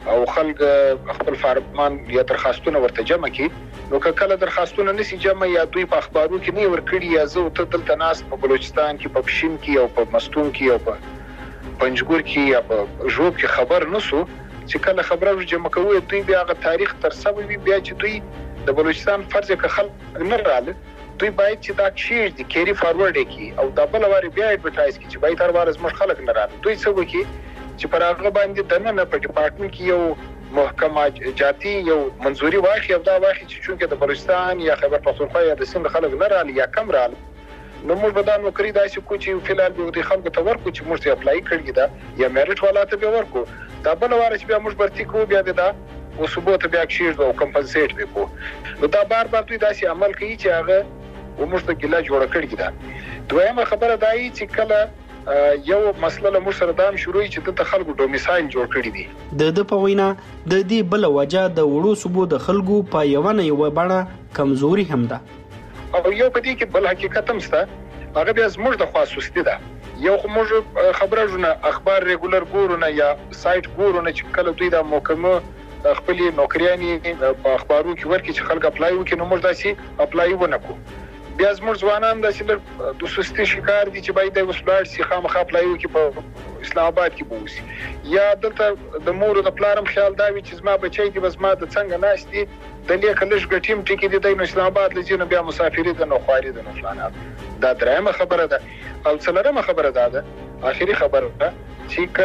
او خلک خپل فارمان یا درخواستونه ورته جمع کړي نو کله درخواستونه نسی جمع یا دوی په اخبارو کې نه ورکړي یا زه ته دلته ناس په بلوچستان کې په پښین کې او په مستون کې او په پنجګور کې یا په ژوب کې خبر نسو چې کله خبره جمع کوي دوی بیا غو تاریخ تر سبب بیا چې دوی د بلوچستان فرض کې خلک نه رااله دوی باید چې دا شیر د کیری فارورډ کی او دا بل واره بیا اډورټایز کی چې باید تر وارز مخ خلک نه رااله دوی څه وکي چې پر هغه باندې دنه نه په ډپارټمنټ کې یو محکمه جاتی یو منځوري واخی او دا واخی چې چونکه د بلوچستان یا خیبر پختونخوا یا د سند خلک نه رااله یا کم رااله نو موږ به دا نوکری داسې کو چې فلال به د خلکو ته ورکو چې موږ ته اپلای کړی دا یا میرټ والا ته به ورکو دا بل واره چې بیا موږ برتی کو بیا دا او ثبوت بیا کشیر او کمپنسیټ وکړو نو دا بار بار دوی داسې عمل کوي چې هغه ومشته ګلا جوړ کړی دا دویمه خبره دای چې کله یو مسله له مشردام شروع چې د خلکو ډومیسایل جوړ کړی دي د د پوینا د دې بل وجه د وړو صوبو د خلکو په یو نه یو باندې کمزوري هم ده او یو په دې کې بل حقیقت هم شته هغه بیا زموږ د خاصوستي ده یو موږ خبره جوړه اخبار ریګولر ګورونه یا سایت ګورونه چې کله دوی د محکمه خپل نوکریانی په اخبارو کې ورکړي چې خلک اپلای وکړي نو موږ داسې اپلای ونکو بیا زموږ ځوانان د چې د سستی شکار دي چې باید د وسلار سي خامخا اپلای وکړي په اسلام آباد کې بوسي یا دلته د مور د پلارم خیال دا وي چې زما بچی دی بس ما د څنګه ناشتي د لیک لږ غټیم ټکی دی د اسلام آباد لږه بیا مسافری د نو خواري د نو فلانات دا درېمه خبره ده او څلورمه خبره ده اخیری خبره ده چې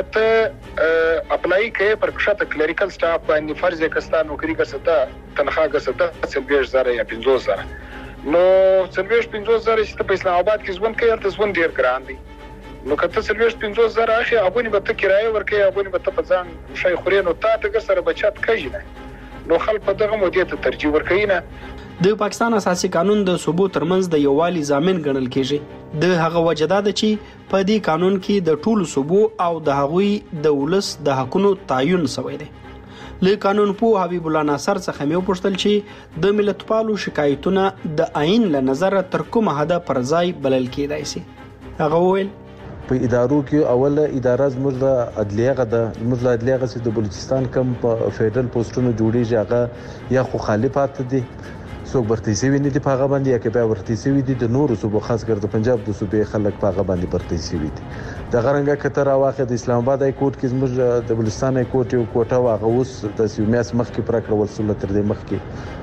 کته اپلای کوي پر کښته کلریکل سټاف باندې فرض کستا نوکری کسته تنخواه کسته څلوېښت زره یا پنځوس زره نو څلوېښت پنځوس زره چې په اسلام آباد کې ژوند کوي تاسو ژوند ډیر ګران دي نو کته څلوېښت پنځوس زره اخی هغه نه به ته کرایه ورکړي هغه نه به ته په ځان شي خوري نو تا ته سره بچت کوي نه نو خلک په دغه مودې ته ترجیح ورکوي نه د پاکستان اساسي قانون د صوبو ترمنځ د یووالي ضامن ګڼل کیږي د هغه وجدا ده چې په دې قانون کې د ټولو صوبو او د هغوی د ولس د حقونو تعین شوی دی له قانون په حبیب الله ناصر څخه مې وپوښتل چې د ملتپالو شکایتونه د عین له نظر تر کومه حده پر ځای بلل کېدای شي هغه وویل په ادارو کې اوله اداره زموږ د عدلیه غده زموږ د عدلیه غسه د بلوچستان کم په فدرال پوسټونو جوړیږي هغه یا خو خالفات دي څوک برتي سوي نه دي په هغه باندې یا کې به ورتي سوي دي د نورو صوبو خاص کر د پنجاب د صوبې خلک په هغه باندې برتي سوي دي د غرنګه کتر واخه د اسلام آباد های کورټ کې زموږ د بلوچستان های کورټ یو کوټه واغه اوس د سیمیاس مخ کې پر کړول سول تر دې مخ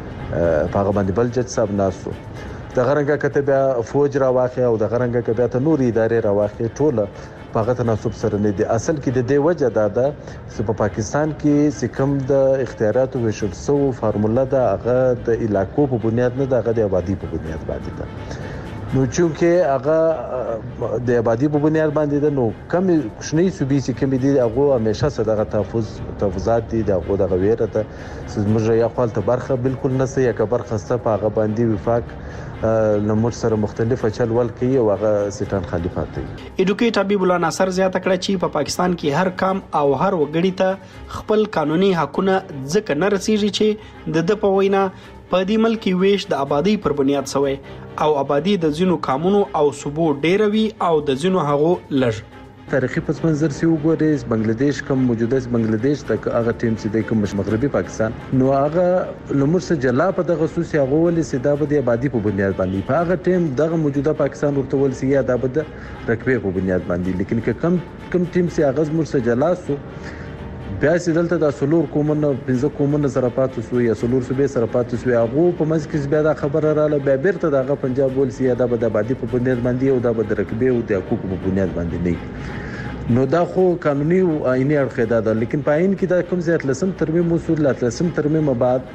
کې په هغه باندې بل جج صاحب ناسو د غرنګه کته بیا فوج را واخه او د غرنګه کبه ته نور ادارې را واخه ټوله په هغه تناسب سره نه دي اصل کې د دې وجه دا ده چې په پاکستان کې سکم د اختیاراتو وشل سو فارموله دا هغه د علاقو په بنیاد نه د هغه د آبادی په بنیاد باندې ده نو چونکه هغه د آبادی په بنیاد باندې ده نو کم کوچنی صوبې چې کم دي هغه همیشه صدغه تحفظ تحفظات دي دغه د غویره ته زموږ یا خپل ته برخه بالکل نه سي یا که برخه سته په هغه باندې وفاق لمر سره مختلفه چل ول کوي او هغه سټان خلیفات دي ایډوکیټ حبیب الله ناصر زیاته کړه چې په پاکستان کې هر کام او هر وګړي ته خپل قانوني حقونه ځکه نه رسیږي چې د د په وینا په دې ملک ویش د آبادی پر بنیاد شوی او آبادی د زینو قانونو او صوبو ډیروي او د زینو هغو لږ تاریخي پس منظر سی وګورئ بنگلاديش کوم موجوده بنگلاديش تک هغه ټیم چې د کوم مغربي پاکستان نو هغه لمر سره جلا په دغه خصوصي هغه ولې سیدا د آبادی په بنیاد باندې په هغه ټیم دغه موجوده پاکستان ورته ول سی یا د رقبې په بنیاد باندې لیکن که کم کم ټیم سي هغه مر سره جلا سو بیا چې دلته د سلور کومنه پنځه کومنه سره پاتې سو یا سلور صوبې سره پاتې سو هغه په منځ کې بیا د خبره رااله بیا بیرته دغه پنجاب ول سی دا د آبادی په بنیاد باندې او د رقبې او د حقوقو په بنیاد باندې نه نو دا خو قانوني او آئینی اړخ ده لیکن په عین کې دا کوم ځای لسم ترمیم اصول لسم ترمیم بعد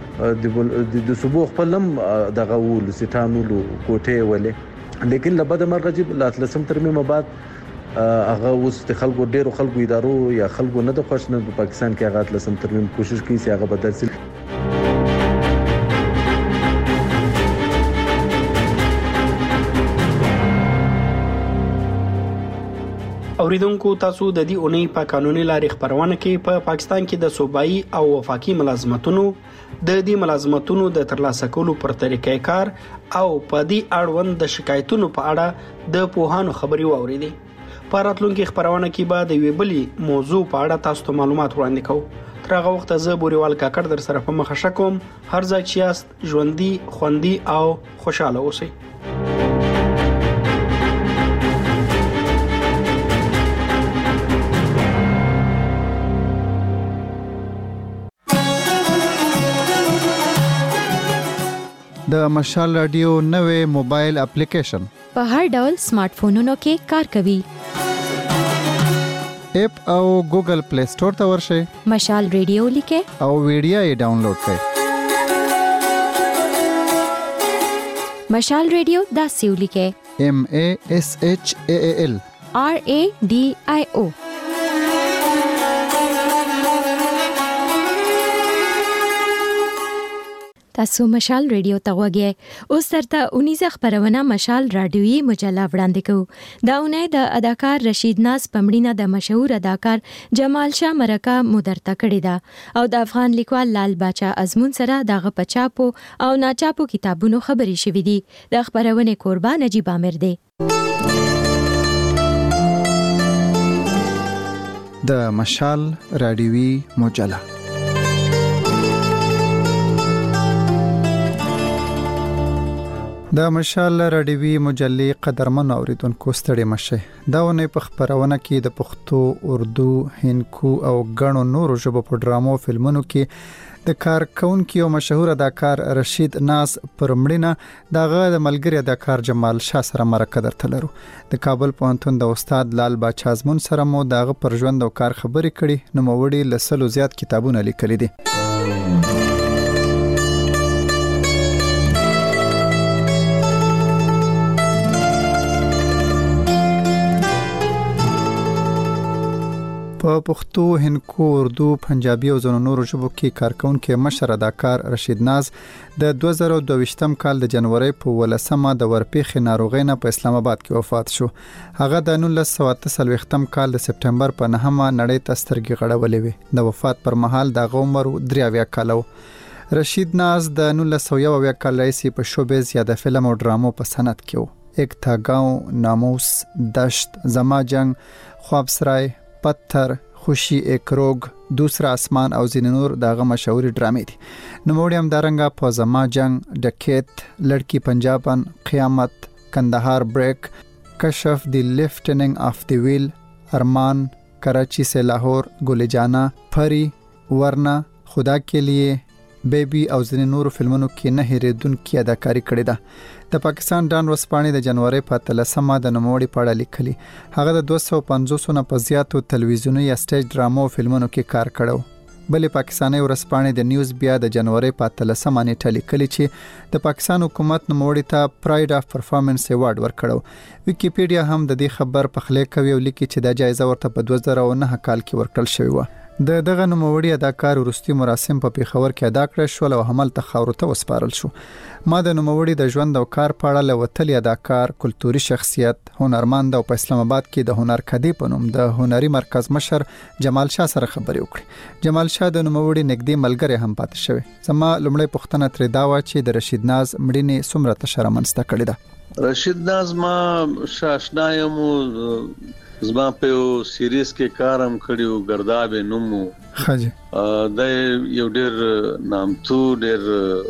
د د صوبو خپلم دغه ول سټانولو کوټه ولې لیکن لبد مرغجب لسم ترمیم بعد هغه اوس د خلکو ډیرو خلکو ادارو یا خلکو نه د خوښ نه په پاکستان کې هغه لسم ترمیم کوشش کوي چې هغه بدل شي اوریدونکو تاسو د دې اونۍ په قانوني لارې خبرونه کې په پا پاکستان کې د صوبایي او وفاقي ملازمتونو د دې ملازمتونو د ترلاسه کولو پر طریقې کار او په دې اړوند د شکایتونو په اړه د پوهانو خبري واوریدي په راتلونکي خبرونه کې به د ویبلي موضوع په اړه تاسو ته معلومات وړاندې کوو تر هغه وخت زه بوريوال کاکړ در سره په مخه شکم. هر ځای چې یاست ژوندۍ خوندي او خوشاله اوسئ. د مشال رادیو نوې موبایل اپلیکیشن په هر ډول سمارټ فونونو کې کار کوي. اپ او ګوګل پلی سٹور ته ورشئ، مشال رادیو لیکه او ویډیو یې ډاونلوډ کړئ. مشال رادیو داسې ولیکه: M A S H A A L R A D I O. تاسو مشال رادیو ته وګورئ. اوس ترته اونیزه خبرونه مشال رادیویي مجله وړاندې کوو. دا اونۍ د اداکار رشید ناز پمړینه د مشهور اداکار جمال شاه مرکه مدرته کړې ده او د افغان لیکوال لال باچا ازمون سره دغه پچاپو او ناچاپو کتابونو خبري شوې دي. د خبرونه قربان نجیب عامر دی. د مشال رادیویي مجله د مشال رادیوي مجلې قدرمن اوریدونکو ستړي مشه. دا ونه په خبرونه کې د پښتو، اردو، هندکو او غنو نورو ژبو په ډرامو فلمونو کې د کارکونکو او مشهور اداکار رشید ناز پرمړینه دغه د ملګری اداکار جمال شاه سره مرکه درته لرو. د کابل پوهنتون د استاد لال باچا ازمون سره مو دغه پر ژوند او کار خبرې کړي. نو موړي لسلو زیات کتابونه لیکلي دي. په پښتو، هندکو، اردو، پنجابي او ځینو نورو ژبو کې کارکونکو مشر اداکار رشید ناز د دوه زره او دوه کال د جنوري په ولسمه د ورپېخې ناروغۍ نه په اسلام آباد کې وفات شو. هغه د نولس سوه اته څلوېښتم کال د سپټمبر په نهمه نړۍ ته سترګې غړولې وې. د وفات پر مهال د عمر درې اویا کال و. رشید ناز د نولس سوه یو اویا کال راهیسې په شوبیز یا د فلم او ډرامو په صنعت کې و. ایک تا گاؤں، ناموس، دشت، زما جنگ، خواب سرای، پتھر، خوشی ایک روگ، دوسرا آسمان او ځینې نور دغه مشهوري ډرامې دي. نوموړی هم دارنګه په زما جنگ، ډکیت، لړکی پنجابن، قیامت، کندهار بریک، کشف دی لیفټننگ اف دی ویل، ارمان، کراچی سے لاہور، گل جانا، پری، ورنا، خدا کے لیے، بیبي او ځینې نورو فلمونو کې نه هېرېدونکې اداکاري کړې ده. د پاکستان ډان ورځپاڼې د جنوري په اتلسمه د نوموړي په اړه لیکلي. هغه د دوه سوه پنځوس نه په زیاتو تلویزیوني یا سټیج ډرامو او فلمونو کې کار کړو. بلې پاکستاني ورځپاڼې د نیوز بیا د جنوري په اتلسمه نیټه لیکلي چې د پاکستان حکومت نوموړي ته پراید اف پرفارمنس ایوارډ ورکړو. ویکیپیډیا هم د دې خبر په خله کوي او لیکي چې دا جایزه ورته په دوه زره او نه کال کې ورکړل شوې و. د دغه نوموړي اداکار وروستي مراسم په پیښور کې ادا کړل شو او حمل ته خاورو ته وسپارل شو. ما د نوموړي د ژوند او کار په اړه لوتلی اداکار، کلتوري شخصیت، هنرمند او په اسلام آباد کې د هنر کدی په نوم د هنري مرکز مشر جمال شاه سره خبرې وکړې. جمال شاه د نوموړي نږدې ملګری هم پاتې شوی. زما لومړی پوښتنه ترې دا و چې د رشید ناز مړینې څومره تشه رامنځته کړې ده. رشید ناز ما شاشنایم زما په یو سیریز کې کارم کړیو، ګرداب نومو. خاجه د یو ډیر نامتو ډیر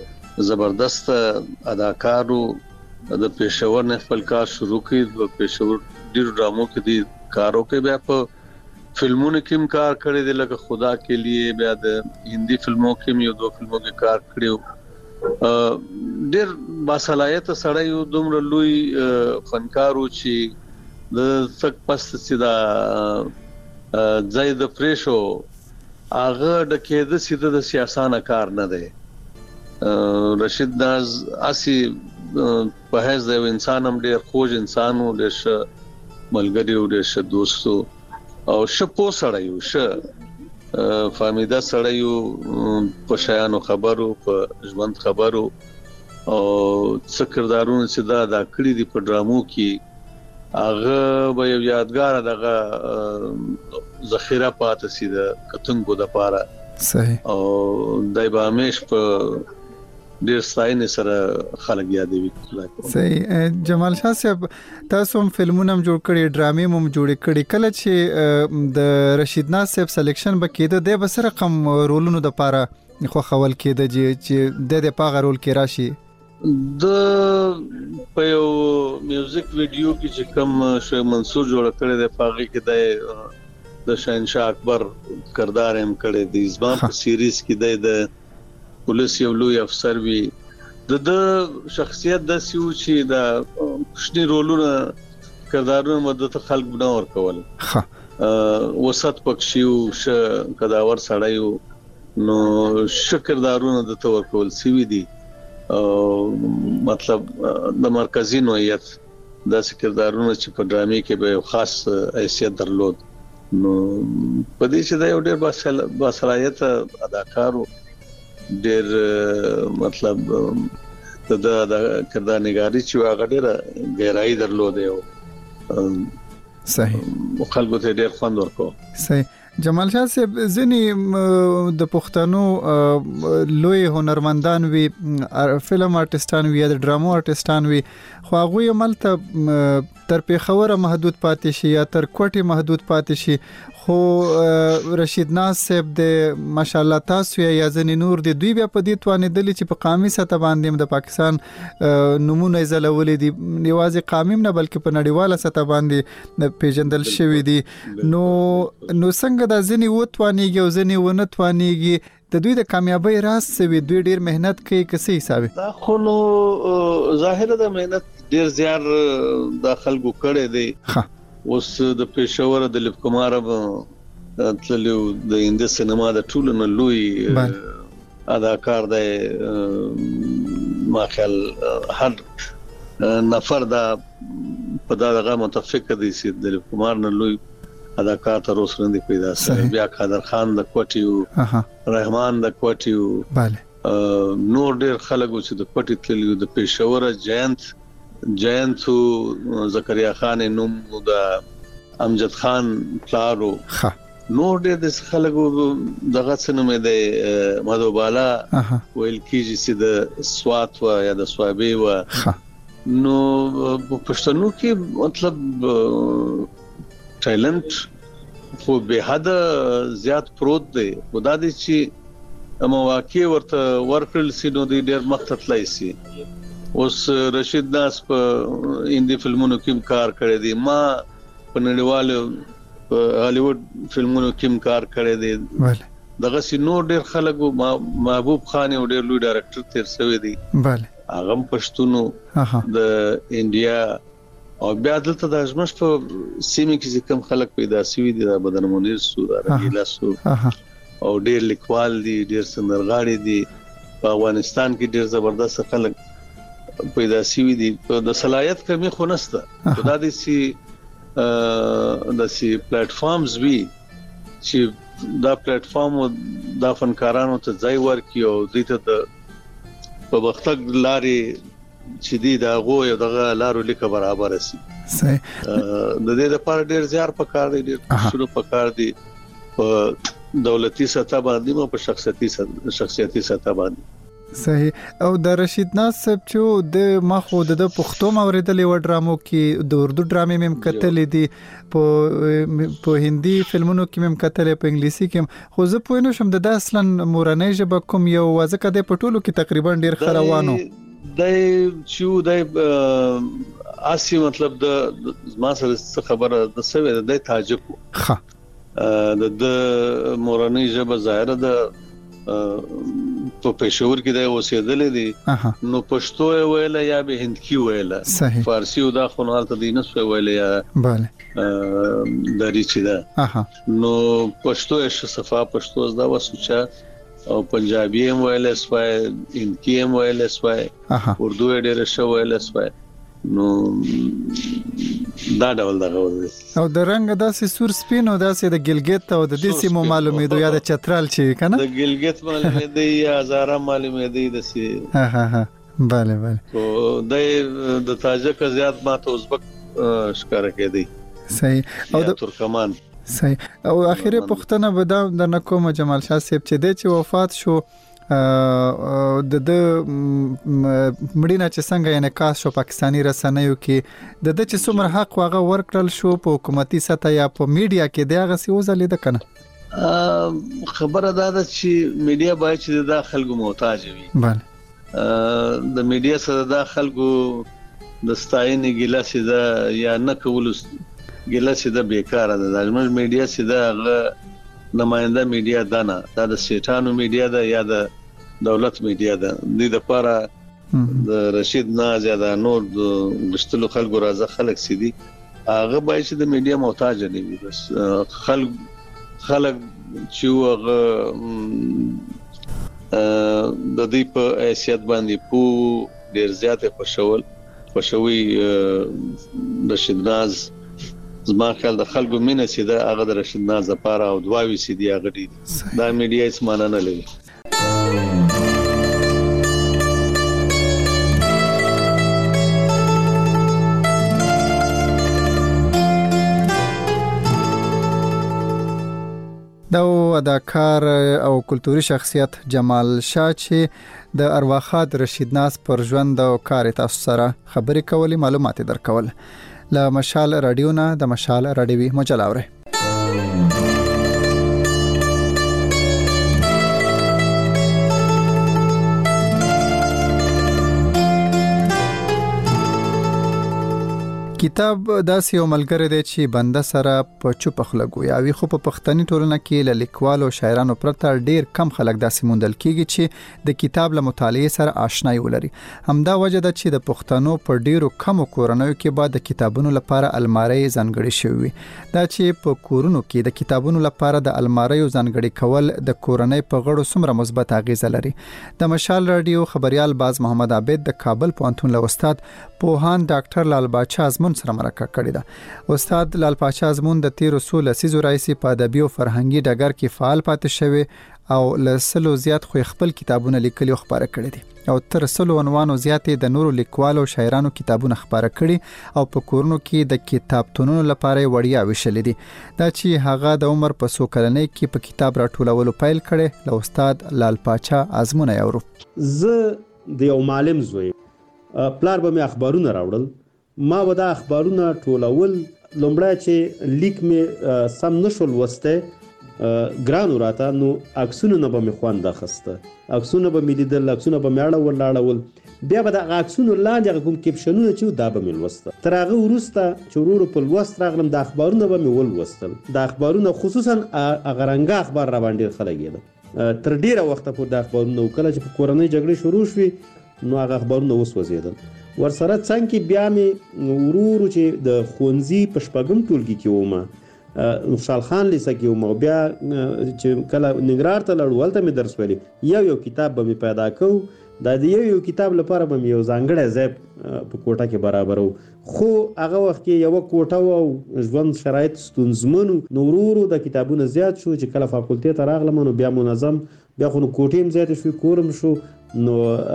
زبردست اداکارو د پېښور نه خپل کار شروع کړ. د پېښور ډیر ډرامو کې دي کارو کې، بیا په فلمونو کې هم کار کړی دی لکه خدا کے لیے، بیا د هندي فلمو کې یو دوه فلمو کې کار کړیو. ډیر باصلاحیت سړی یو دومره لوی فنکارو چې د څک پست چې دا زید فریشو هغه د کېده سیده د سیاسانه کار نه دی. رشید ناز اسی په هیڅ یو انسان هم ډېر خوږ انسان و، ډېر ښه ملګری و، ډېر ښه دوست و او ښه پوه سړی و، ښه فهمیده سړی و، په شیانو خبر و، په ژوند خبر و او څه کردارونه چې دا ادا کړي دي په ډرامو کې هغه به یو یادګار دغه ذخیره پاتې سي د کتونکو د پاره. صحیح. او دای به همیش په ډیر ستاینه سره خلک یادوي. صحیح. جمال شاه صاحب تاسو هم فلمونه هم جوړ کړي، ډرامې هم جوړ کړي، کله چې د رشید ناز صاحب سلیکشن بکیده د بسر رقم رولونو د پاره خو خول کېده چې د د پاغه رول کې راشي؟ د په یو میوزیک ویډیو کې چې کوم شوی منصور جوړ کړی د پاغه کې د د شاهنشاه اکبر کردار هم کړی دی. ځوان په سیریز کې د پولیس یو لوی افسر وی، د د شخصیت د سیو چې د خوشنی رولونه کردارونه مدته خلق بنا ور کول. ها وسط پکشیو ش کداور سړیو نو شکردارونه د تور کول سیوی دي. مطلب د مرکزی نوعیت د سکردارونو چې په ډرامې کې به خاص حیثیت درلود. نو په دې چې دا یو ډېر باصلاحیت اداکارو، ډېر مطلب د د کردار نگاری چې هغه ډېر ګهرای درلود. یو صحیح خلکو ته ډېر خوند ورکو. صحیح. جمال شاه صاحب ځنی د پښتنو لوی هنرمندان وی، فلم آرټستان وی، د ډرامو آرټستان وی، خو هغه عملته تر پیښور محدود پاتې شي یا تر کوټي محدود پاتې شي. خو رشید ناز صاحب د ماشاءالله تاسو یا ځنی نور د دوی بیا په دې توانې دلی چې په قومي سطح باندې د پاکستان نمونه زلولې دي، نیوازي قومي نه بلکې په نړیواله سطح باندې پیژندل شوی دي. نو نو څنګه د ځنی وټوانیږي او ځنی ونه توانیږي؟ د دوی د کامیابی راز څه وي؟ دوی ډیر مهنت کوي کسي حساب دا خو نو ظاهر د مهنت ډیر زیار د خلکو کړي دي. ها اوس د پېښور د لیپ کومار تللو د هند سینما د ټولو نه لوی اداکار دی. ما خیال هر نفر دا په دغه متفق دي چې د لیپ کومار نه لوی اداکار تر اوسه نه پیدا شوی. بیا قادر خان د کوټیو، رحمان د کوټیو، bale نور ډیر خلک چې د کوټی تللو د پېښور جینت جینتو زکریا خان نوم د امجد خان پلارو. ها نور ډیر د خلکو دغه څنګه د مدوبالا ویل کیږي چې د سوات و یا د سوابي و. نو پښتنو کې مطلب ټیلنت خو به حد زیات پروت دی. خدا دې چې مواقع ورته ورکړل سي نو د ډیر مختلف لایسي. اوس رشید ناز په هندي فلمونو کې کار کړی دی، ما په نړیوالو هالیوډ فلمونو کې کار کړی دی. دغه سي نور ډیر خلک، محبوب خان یو ډیر لوی ډایرکټر تیر شوی دی. bale هغه پښتونو د انډیا او بیا دلته د ازمش په سیمه کې کوم خلک پیدا شوی دي، د بدن منیر سو، د رګیلا سو او ډیر لیکوال دي، ډیر سندرغاړي دي. په افغانستان کې ډیر زبردست خلک پیدا شوی دي. د صلاحیت کمی خو نشته. خدا دې سي د سي پلیټ فارمز وی چې دا پلیټ فارم د فنکارانو ته ځای ورکړي او دوی ته د په وختک لارې چې دی دا غو یو دغه لارو لیکه برابر شي. صحیح. د دې لپاره ډیر زیار پکار دی، ډیر شروع پکار دی په دولتي سطح باندې او په شخصیتي شخصیتي سطح باندې. صحیح. او د رشید ناز صاحب چې د مخو د پښتو موریدلې و ډرامو کې، د اردو ډرامې مم کتلې دي، په په هندي فلمونو کې مم کتلې، په انګلیسي کې. خو زه پوه نه شم د اصلا مورنۍ ژبه کوم یو وځکه د پټولو کې تقریبا ډیر خروانو د چې د اسی مطلب د ما سره خبره د سوي د تعجب. ها د د مورنۍ ژبه ظاهر د په پېښور کې د اوسېدلې دي. نو پښتو ویل یا به هندکی ویل، فارسی او دا خونال ته دینه سو ویل یا bale دری چې دا. نو پښتو یې صفه پښتو زدا وسوچا او پنجابي هم ویل اسوای، هندکی هم ویل اسوای، اردو یې ډېر شو ویل اسوای. نو دا ډول دغه وځي. او د رنگ داسې سور سپین او داسې د ګلګت او د دې سیمو معلومېدو یا د چترال چې کنه د ګلګت معلومېدو یا هزاره معلومېدو د سي. ها ها ها bale bale او د تاجک زیات ماته ازبک ښکار کېدی. صحیح. او د ترکمان. صحیح. او اخیری پښتنه به د نکوم جمال شاه صاحب چې د چې وفات شو د د مړینه چې څنګه انعکاس شو پاکستانی رسنیو کې د د چې څومره حق واغه ورکړل شو په حکومتي سطح یا په میډیا کې دغه سی وزلې ده کنه خبره ده چې میډیا باید چې د خلکو محتاج وي بله د میډیا سره د خلکو د ستاینې ګیله سي ده یا نه کول ګیله سي ده بیکاره ده د میډیا سي ده نماینده میډیا ده نه دا د سیټانو میډیا ده یا د دولت میډیا ده د دې لپاره د رشید ناز یا د نور د مشتلو خلکو راځه خلک سي دي هغه باید چې د میډیا محتاج نه وي بس خلک خلک چې هغه د دې په حیثیت باندې په ډیر زیاته پښول پښوي رشید ناز زما خیال د خلکو مینه چې دا هغه د رشید ناز لپاره او دواوی سي دي هغه دي دا میډیا هیڅ معنا نه لري دا اداکار او کلتوري شخصیت جمال شاه چې د ارواخاد رشید ناز پر ژوند او کار تاسو سره خبرې کولې معلومات درکول له مشال رادیو نه د مشال رادیوي مجله اوره کتاب داسې یو ملګری دی چې بنده سره په چوپ خله ګویاوي خو په پښتني ټولنه کې له لیکوالو شاعرانو پرته ډیر کم خلک داسې موندل کیږي چې د کتاب له مطالعې سره آشنای ولري همدا وجه ده چې د پښتنو په ډیرو کم کورنیو کې به د کتابونو لپاره الماری ځانګړي شوی دا چې په کورونو کې د کتابونو لپاره د الماری ځانګړي کول د کورنۍ په غړو څومره مثبت اغیزه لري د مشال رادیو خبريال باز محمد عابد د کابل پوهنتون له استاد پوهان ډاکټر لال باچا ازمون سره مرکه کړې ده استاد لال باچا ازمون د تیر اصول لسیزو رئیسي په ادبي او فرهنګي ډګر کې فعال پاتې شوی او لسلو زیات خو خپل کتابونه لیکلي او خبره کړې دي او تر سلو عنوانو زیاتې د نورو لیکوالو او شاعرانو کتابونه خبره کړي او په کورونو کې د کتابتونونو لپاره وړیا وشل دي دا چې هغه د عمر په سو کلنۍ کې په کتاب راټولولو پیل کړي له استاد لال باچا ازمون یورو زه د یو معلم زوی پلار به مې اخبارونه راوړل ما به دا اخبارونه ټولول لومړی چې لیک مې سم نشول وسته ګران وراته نو عکسونه نه به مې خوند اخسته عکسونه به مې لیدل عکسونه به مې اړول لاړول بیا به د عکسونو لاندې کوم کیپشنونه چې دا به مې لوسته تر هغه وروسته چې ورو په لوست راغلم د اخبارونه به مې ولوستل د اخبارونه خصوصا هغه رنګه اخبار را باندې خلګېده تر ډیره وخته پورې د اخبارونه وکړه چې په کورنۍ جګړې شروع شوې نو هغه اخبارونه وسوځېدل ورسره څنګه بیا مې ورورو چې د خونځي په شپږم ټولګي کې ومه خوشحال خان لیسه کې ومه بیا چې کله ننګرهار ته لاړو هلته مې درس ویلي یو یو کتاب به مې پیدا کوو دا د یو یو کتاب لپاره به مې یو ځانګړی ځای په کوټه کې برابرو خو هغه وخت کې یوه کوټه او ژوند شرایط ستونزمن نو ورو ورو د کتابونه زیات شو چې کله فاکولټې ته راغلم نو بیا منظم بیا خو نو کوټې هم زیاتې شوې کورم شو نو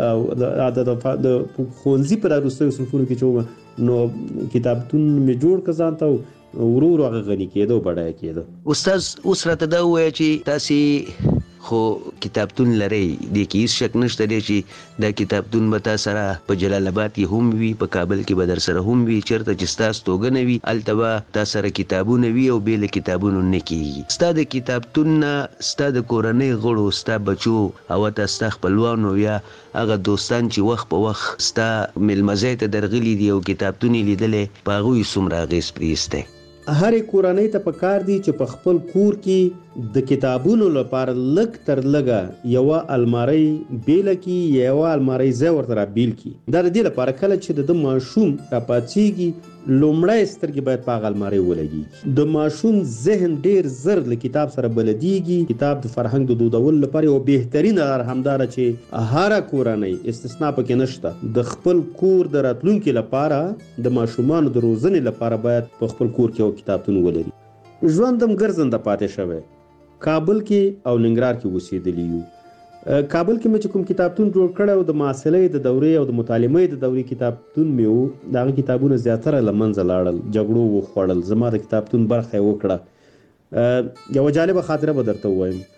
د ښوونځي په وروستیو صنفونو کې چې ومه نو کتابتون مې جوړ کړه ځان ته ورو ورو هغه غني کېده او بډایه کېده استاد اوس راته دا ووایه چې تاسې خو کتابتون لري د کې هیڅ شک نشته دی چې دا کتابتون به تاسو سره په جلال آباد کې هم وي په کابل کې به در سره هم وي چیرته چې تاسو توګه نه وي هلته به تاسو سره کتابونه وي او بې له کتابونو نه کېږي ستا د کتابتون نه ستا د کورنۍ غړو ستا بچو او حتی ستا خپلوانو یا هغه دوستان چې وخت په وخت ستا میلمځی ته درغلي دي او کتابتون یې لیدلی په هغوی څومره اغېز پرېستی هرې کورنۍ ته پکار دی چې په خپل کور کې د کتابونو لپاره لږ تر لږه یوه المارۍ بیله کړي یوه المارۍ ځای ورته رابیل کړي دا د دې لپاره کله چې د ده ماشوم راپاڅېږي لومړی سترګې باید په هغه المارۍ ولګېږي د ماشوم ذهن ډېر زر له کتاب سره بلدېږي کتاب د فرهنګ د دودولو لپاره یو بهترینه لار همدا ده چې هره کورنۍ استثنا پکې نشته د خپل کور د راتلونکي لپاره د ماشومانو د روزنې لپاره باید په خپل کور کې یو کتابتون ولري ژوند هم ګرځنده پاتې شوی کابل کې او ننګرهار کې اوسېدلي یو کابل کې مې چې کوم کتابتون جوړ کړی او د محصلۍ د دورې او د متعلمۍ د دورې کتابتون مې و د هغه کتابونه زیاتره له منځه لاړل جګړو وخوړل زما د کتابتون برخه یې وکړه یوه جالبه خاطره به درته ووایم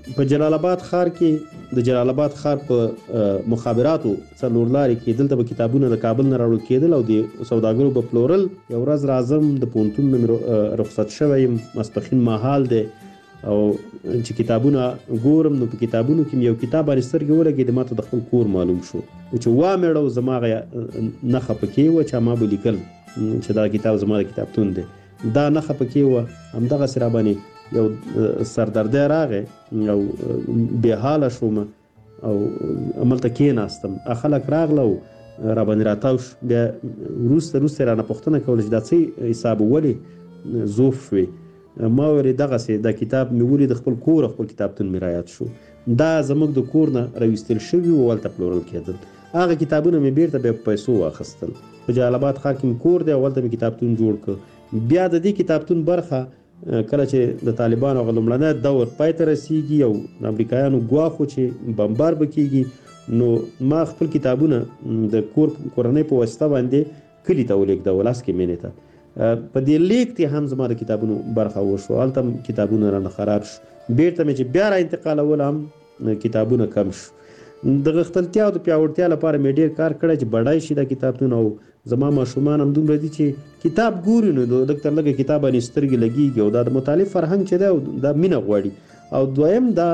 په جلال آباد ښار کې د جلال آباد ښار په مخابراتو څلور لارې کې دلته به کتابونه د کابل نه راوړل کېدل او د سوداګرو به پلورل. یو ورځ راځم د پوهنتون مې رخصت شوی یم، ماسپښین مهال دی او چې کتابونه ګورم نو په کتابونو کې یو کتاب باندې سترګې ولګېدې، ما ته د خپل کور معلوم شو چې وامیړه زما هغه نښه پکې وه چې ما به لیکل چې دا کتاب زما د کتابتون دی. دا نښه پکې وه، همدغسې را باندې یو سردردی راغی او بې حاله شوم او هملته کېناستم. خلک راغله او را باندې راتاو شو. بیا وروسته وروسته یې رانه پوښتنه کوله چې دا څه حساب ولې زوف شوې؟ ما ویلې دغسې دا کتاب مې ولید د خپل کور او خپل کتابتون مې رایاد شو. دا زموږ د کور نه راویستل شوي وو، هلته پلورل کېدل. هغه کتابونه مې بیرته بیا په پیسو واخیستل. په جلال آباد ښار کې مې کور دی او هلته مې کتابتون جوړ کړ. بیا د دې کتابتون برخه کله چې د طالبانو هغه لومړنی دور پای ته رسیږي او د امریکایانو ګواښ و چې بمبار به کېږي، نو ما خپل کتابونه د کور کورنۍ په واسطه باندې کلي ته ولېږدول، هسکې مینې ته. په دې لیک کې هم زما د کتابونو برخه وشو، هلته هم کتابونه رانه خراب شو. بیرته مې چې بیا را انتقالول هم کتابونه کم شو. د غښتلتیا او د پیاوړتیا لپاره مې ډېر کار کړی چې بډای شي دا کتابتون، او زما ماشومان هم دومره دي چې کتاب ګوري نو لږ تر لږه کتاب باندې سترګې لګېږي او دا د مطالعې فرهنګ چې دی دا مینه غواړي. او دویم دا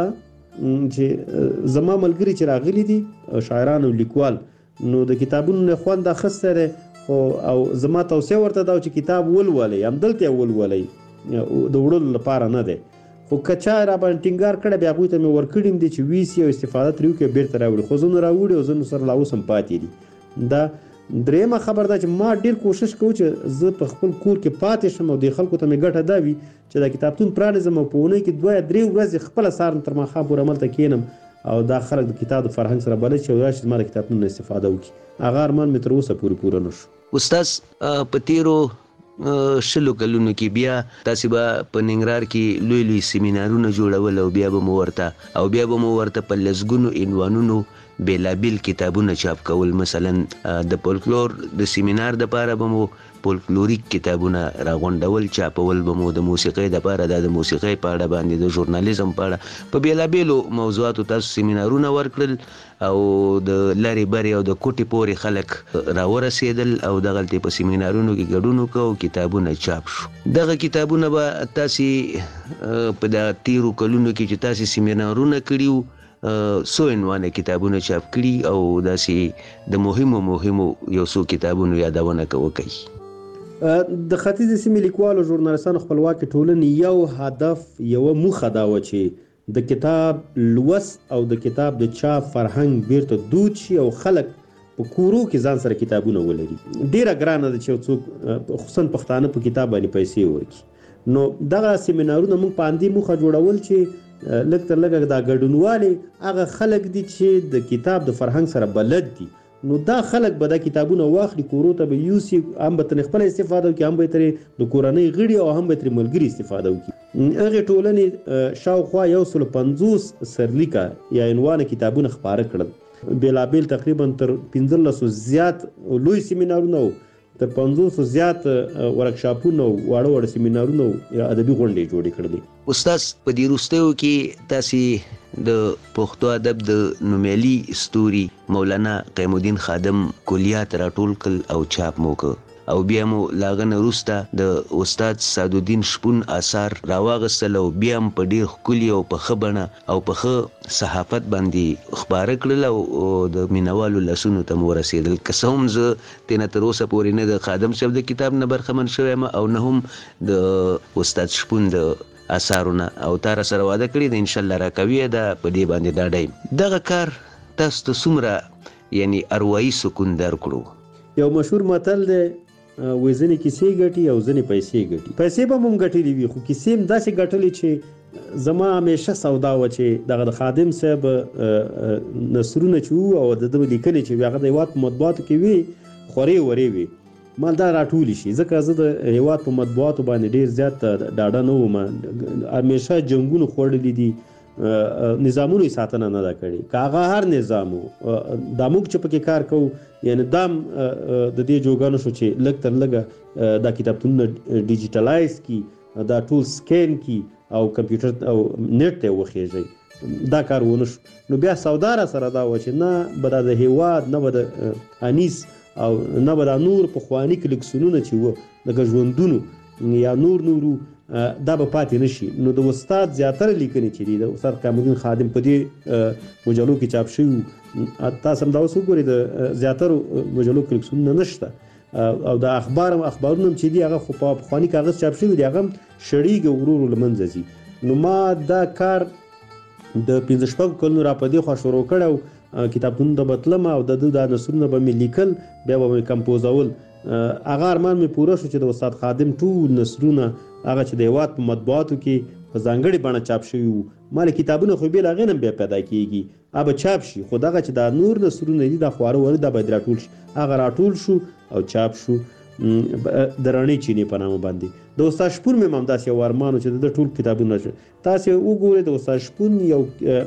چې زما ملګري چې راغلي دي شاعران او لیکوال، نو د کتابونو نه خوند اخیستی دی او زما توصیه ورته دا چې کتاب ولولئ، همدلته یې ولولئ، د وړلو لپاره نه دی. خو که چا را باندې ټینګار کړی بیا هغوی ته مې ورکړي دي چې ویسي او استفاده ترې وکړي بیرته راوړي، خو ځینو راوړي او ځینو سره لا اوس هم پاتې دي. دا درېیمه خبر ده چې ما ډېر کوشش کوم چې زه په خپل کور کې پاتې شم او د خلکو ته مې ګټه دا وي چې دا کتابتون پرانیزم او په اونۍ کې دوه یا درې ورځې خپله سهار تر ماښام پورې هملته کښېنم او دا خلک د کتاب د فرهنګ سره بلد شي او راشي زما د کتابتون نه استفاده وکړي. هغه ارمان مې تر اوسه پورې پوره نه شو. استاد په تیرو شلو کلونو کې بیا تاسو به په ننګرهار کې لوی لوی سیمینارونه جوړول او بیا به مو ورته او بیا به مو ورته په لسګونو عنوانونو بیلابیل کتابونه چاپ کول. مثلا د فولکلور د سیمینار دپاره به مو فولکلوریک کتابونه راغونډول، چاپول به مو د موسیقۍ دپاره دا د موسیقۍ په اړه باندې د ژورنالیزم په اړه په بیلابیلو موضوعاتو تاسو سیمینارونه ورکړل او د لرې برې او د کوټې پورې خلک راورسېدل او دغلتې په سیمینارونو کې ګډون وکړو او کتابونه چاپ شو. دغه کتابونه به تاسې په د تیرو کلونو کې چې تاسې سیمینارونه کړي وو څو عنوانه کتابونه چاپ کړي او داسې د مهمو مهمو یو څو کتابونو یادونه وکړي؟ د ختیځې سیمې لیکوالو ژورنالیستانو خپلواکې ټولنې یو هدف یوه موخه دا وه چې د کتاب لوست او د کتاب د چاپ فرهنګ بیرته دود شي او خلک په کورو کې ځان سره کتابونه ولري. ډېره ګرانه ده چې څوک خصوصا پښتانه په کتاب باندې پیسې ورکړي. نو دغه سیمینارونه موږ په همدې موخه جوړول چې لږ تر لږه دا ګډونوالې هغه خلک دي چې د کتاب د فرهنګ سره بلد دي، نو دا خلک به دا کتابونه واخلي، کورو ته به یوسي، هم به ترې خپله استفاده وکړي، هم به ترې د کورنۍ غړي او هم به ترې ملګري استفاده وکړي. هغې ټولنې شاوخوا یو سلو پنځوس سرلیکه یا عنوانه کتابونه خپاره کړل. بیلابیل تقریبا تر پنځلسو زیات لوی سیمینارونه او تر پنځوسو زیات ورکشاپونه او واړه واړه سیمینارونه او ادبي غونډې جوړې کړلې. استاد په دې وروستیو کې تاسې د پښتو ادب د نومیالي ستوري مولانا قیم الدین خادم کلیات راټول کړل او چاپ مو کړ او بیا مو لاغه نه وروسته د استاد سعدالدین شپون آثار راواغستل او بیا هم په ډېر ښکلي او په ښه بڼه او په ښه صحافت باندې خپاره کړل او د مینوالو لاسونو ته مو ورسېدل. که څه هم زه ترې تر اوسه پورې نه د خادم صاحب د کتاب نه برخمن شوی یم او نه هم د استاد شپون د اثارونه، او تا را سره واده کړي د انشاءالله راکوي دا په دې باندې ډاډه یم. دغه کار تاسو ته څومره یعنی اروايي سکون درکړو؟ یو مشهور متل دی وایي ځینې کیسې ګټي او ځینې پیسې ګټي. پیسې به مو هم ګټلې وي خو کیسې هم داسې ګټلې چې زما همیشه سودا وه چې دغه د خادم صاحب نثرونه چې وو او د ده لیکنې چې وي هغه د هېواد په مطبوعاتو کې وي خورې ورې وي، مال دا راټولې شي. ځکه زه د هېواد په مطبوعاتو باندې ډېر زیات ډاډه نه وم، همیشه جنګونو خوړلي دي، نظامونو یې ساتنه نه ده کړې. که هغه هر نظام و دا موږ چې پکې کار کوو یعنې دا هم د دې جوګانو شو چې لږ تر لږه دا کتابتونونه ډیجیټلایز کړي، دا ټول سکین کړي او کمپیوټر او نیټ ته یې وخېږئ. دا کار ونه شو. نو بیا سودا را سره دا و چې نه به د هیواد نه به د انیس او نه به د نور پخواني کلیکسونونه چې وو لکه ژوندونو یا نور نورو دا به پاتې نشي. نو د استاد زیاتره لیکنې چې دي د استاد قیامالدین خادم په دې مجلو کې چاپ شوي، تاسو هم دا اوس وګورئ د زیاترو مجلو کلیکسونونه نشته او د اخبار اخبارونه چې دي هغه خو په پخواني کاغذ چاپ شوي دي، هغه هم شړیږي ورو ورو له منځه ځي. نو ما دا کار د پنځه شپږو کلونو را په دې خوا شروع کړی او کتابتونونو ته به تلم او د ده دا نثرونه به مې لیکل، بیا به مې کمپوزول. هغه ارمان مې پوره شو چې د استاد خادم ټول نثرونه هغه چې د هېواد په مطبوعاتو کې په ځانګړې بڼه چاپ شوي وو، ما له کتابونه خو بې له هغې نه بیا پیدا کېږي، هغه به چاپ شي، خو دغه چې دا نور نثرونه دي دا خواره واره دا باید راټول شي. هغه راټول شو او چاپ شو د رڼې چینې په نامه باندې. د استاد شپون مې هم داسې یو ارمان و چې د ټول کتابونه شو. تاسې وګورئ د استاد شپون یو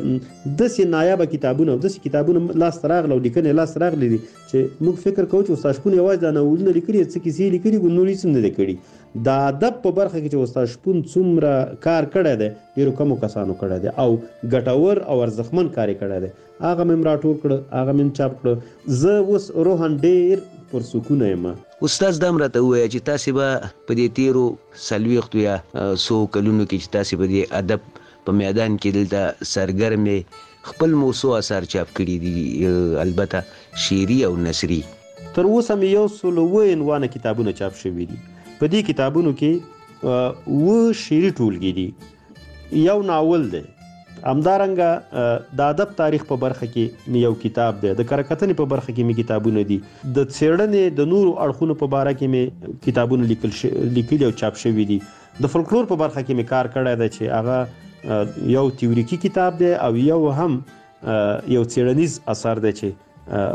داسې نایابه کتابونه او داسې کتابونه لاسته راغله او لیکنې لاسته راغلي دي چې موږ فکر کوو چې استاد شپون یوازې دا ناولونه لیکلي، څه کیسې لیکلي، نور هېڅ هم نه دی کړي. د ادب په برخه کې چې استاد شپون څومره کار کړی دی ډېرو کمو کسانو کړی دی او ګټور او ارزښتمن کار یې کړی دی. هغه مې هم راټول کړه، هغه مې هم چاپ کړه. زه اوس روحاً ډېر پرسکونه یم. استاد دا هم راته ووایه چې تاسې به په دې تېرو څلوېښتو یا څو کلونو کې چې تاسې په دې ادب په میدان کې دلته سرګرمې خپل موضوع اثار چاپ کړي دي، البته شعري او نثري. تر اوسه مې یو سل اووه عنوانه کتابونه چاپ شوي دي. په دې کتابونو کې اووه شعري ټولګې دي، یو ناول دی، همدارنګه د ادب تاریخ په برخه کې مې یو کتاب دی، د کرکتنې په برخه کې مې کتابونه دي، د څېړنې د نورو اړخونو په باره کې مې کتابونه لیکل لیکلي او چاپ شوي دي. د فولکلور په برخه کې مې کار کړی دی چې هغه یو تیوریکي کتاب دی او یو هم یو څېړنیز اثر دی چې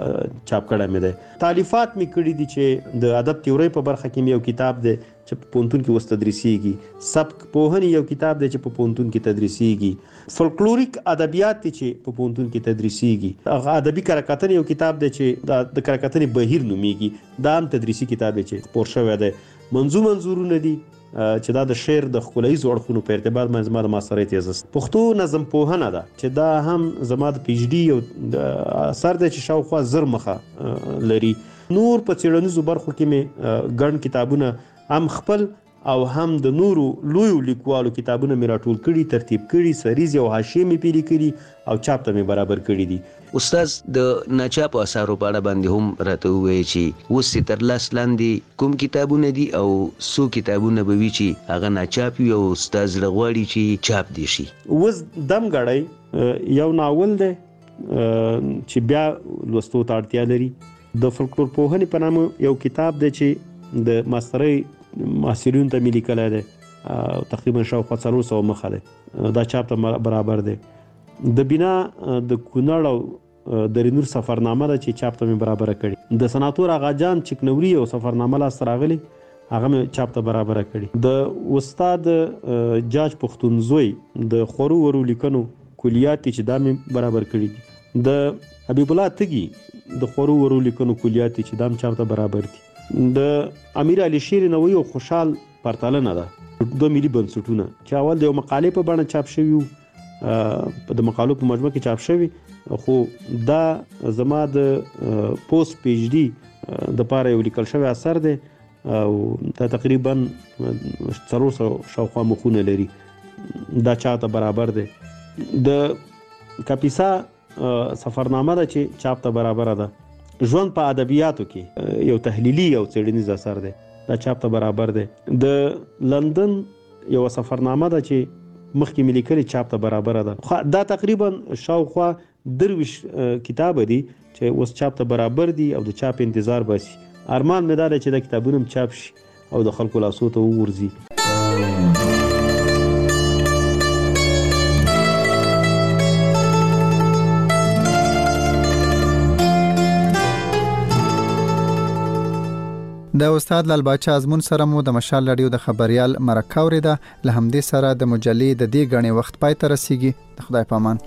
چاپ کړی مې دی. تالیفات مې کړي دي چې د ادب تیورۍ په برخه کې مې یو کتاب دی چې په پوهنتون کې اوس تدریسیږي، سبک پوهنې یو کتاب دی چې په پوهنتون کې تدریسیږي، فولکلوریک ادبیات دي چې په پوهنتون کې تدریسیږي، هغه ادبي کرکتنې یو کتاب دی چې د کرکتنې بهیر نومیږي، دا هم تدریسي کتاب دی چې خپور شوی دی. منظوم منظورونه دي چې دا د شعر د ښکلاییزو اړخونو په ارتباط باندې زما د ماسترۍ تیزس. پښتو نظم پوهنه ده چې دا هم زما د پی ایچ ډي یو اثر دی چې شاوخوا زر مخه لري. نور په څېړنیزو برخو کې مې ګڼ کتابونه هم خپل او هم د نورو لویو لیکوالو کتابونه مې راټول کړي، ترتیب کړي، سریزې او حاشیې مې پیلې کړي او چاپ ته مې برابر کړي دي. استاد د ناچاپو اثارو په اړه باندې هم راته ووایي چې اوس یې تر لاس لاندې کوم کتابونه دي او څو کتابونه به وي چې هغه ناچاپ وي او استاد زړه غواړي چې چاپ دي شي. اوس دم ګړی یو ناول دی چې بیا لوستو ته اړتیا لري. د فولکلور پوهنې په نامه یو کتاب دی چې د ماسترۍ محصلینو ته مې لیکلی دی، تقریبا شاوخوا څلور سوه مخه دی، دا چاپ ته برابر دی. د بنا د کونړ او درینور سفرنامه ده چې چاپ ته مې برابره کړي. د سناتور آغاجان چکنوري یو سفرنامه لاسته راغلی، هغه مې چاپ ته برابره کړي. د استاد جاج پښتون زوی د خورو ورو لیکنو کلیات چې دا مې برابر کړي دي. د حبیب الله تږي د خورو ورو لیکنو کلیات چې دا هم چاپ ته برابر دي. د امیر علي شیر نووي او خوشحال پرتالنه ده، دوه ملي بنسټونه چې اول د یو مقالې په بڼه چاپ شوي وو، د مقالو په مجموعه کې چاپ شوي، خو دا زما د پوسټ پی ایچ ډي د پاره یو لیکل شوی اثر دی او دا تقریبا څلور سوه شاوخوا مخونه لري، دا چاته برابر دی. د کاپیسا سفرنامه ده چې چاپ ته برابره ده. ژوند په ادبیاتو کې یو تحلیلي او څېړنیز اثر دی، دا چاپ ته برابر دی. د لندن یو سفرنامه ده چې مخکې مې لیکلې چاپ ته برابره ده. دا تقریبا شاوخوا درویشت کتاب دي چې اوس چاپ ته برابر دي او د چاپ انتظار باسي. ارمان مې دا دی چې دا کتابونه هم چاپ شي او د خلکو لاسو ته وغورځي. د استاد لال باچا ازمون سره مو د مشال رادیو د خبريال مرکه اوریده. له همدې سره د مجلې د دې غني وخت پای ته رسیږي. د خدای پامان.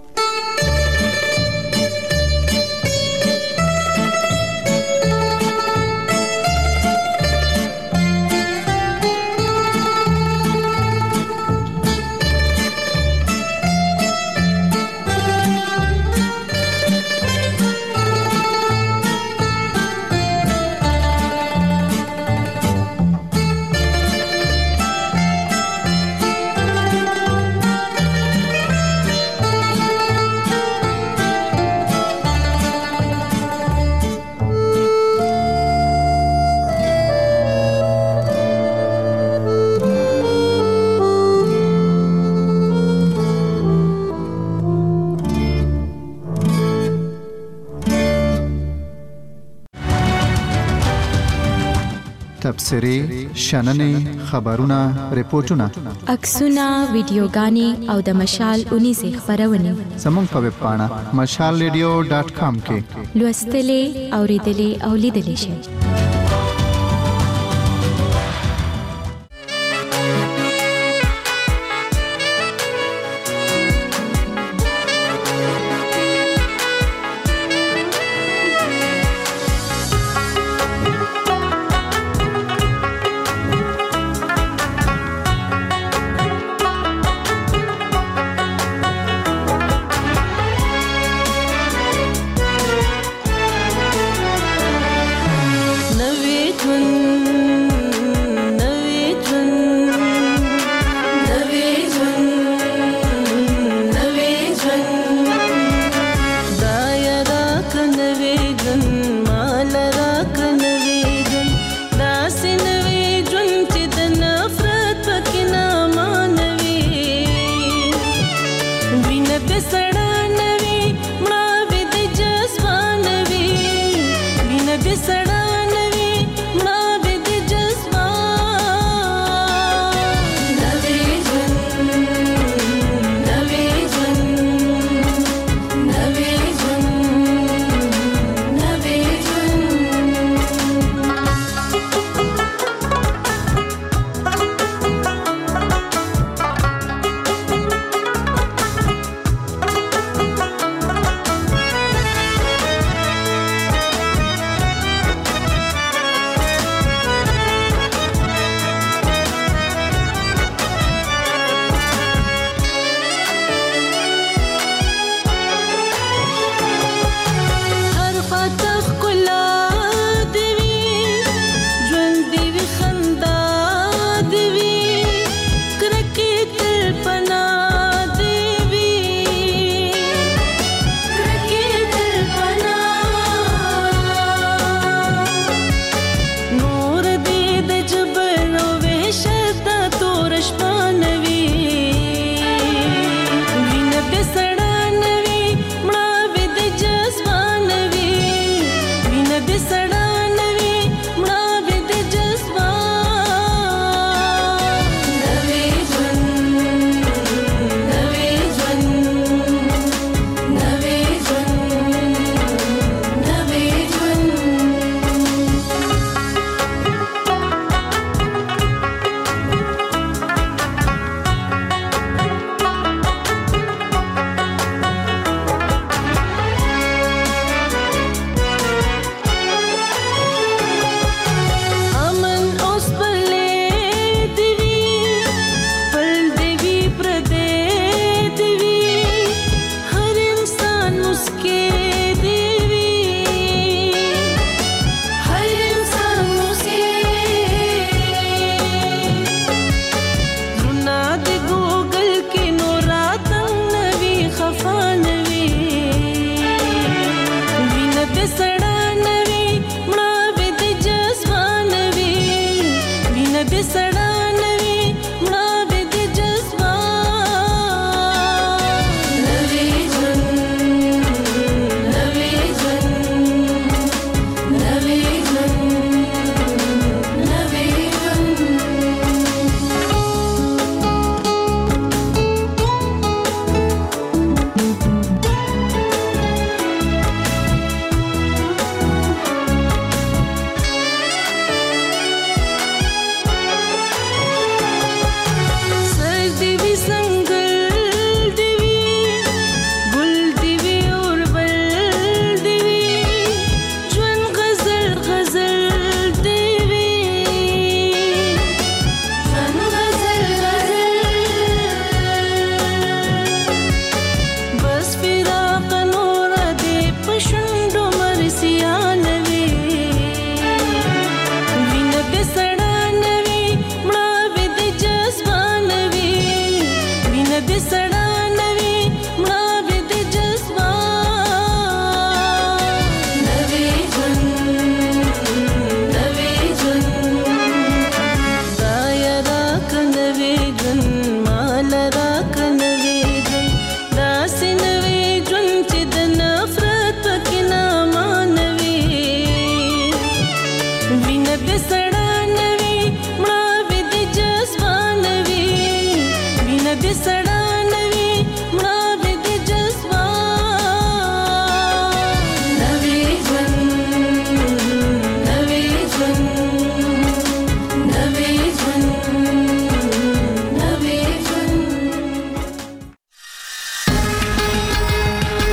تبصرې شننې خبرونه ریپورتونه عکسونه ویډیوګانې او د مشال اونیزې خبرونه زموږ په ویب پاڼه مشال ریډیو ډاټ کام کې لوستلې اوریدلې او لیدلې شئ.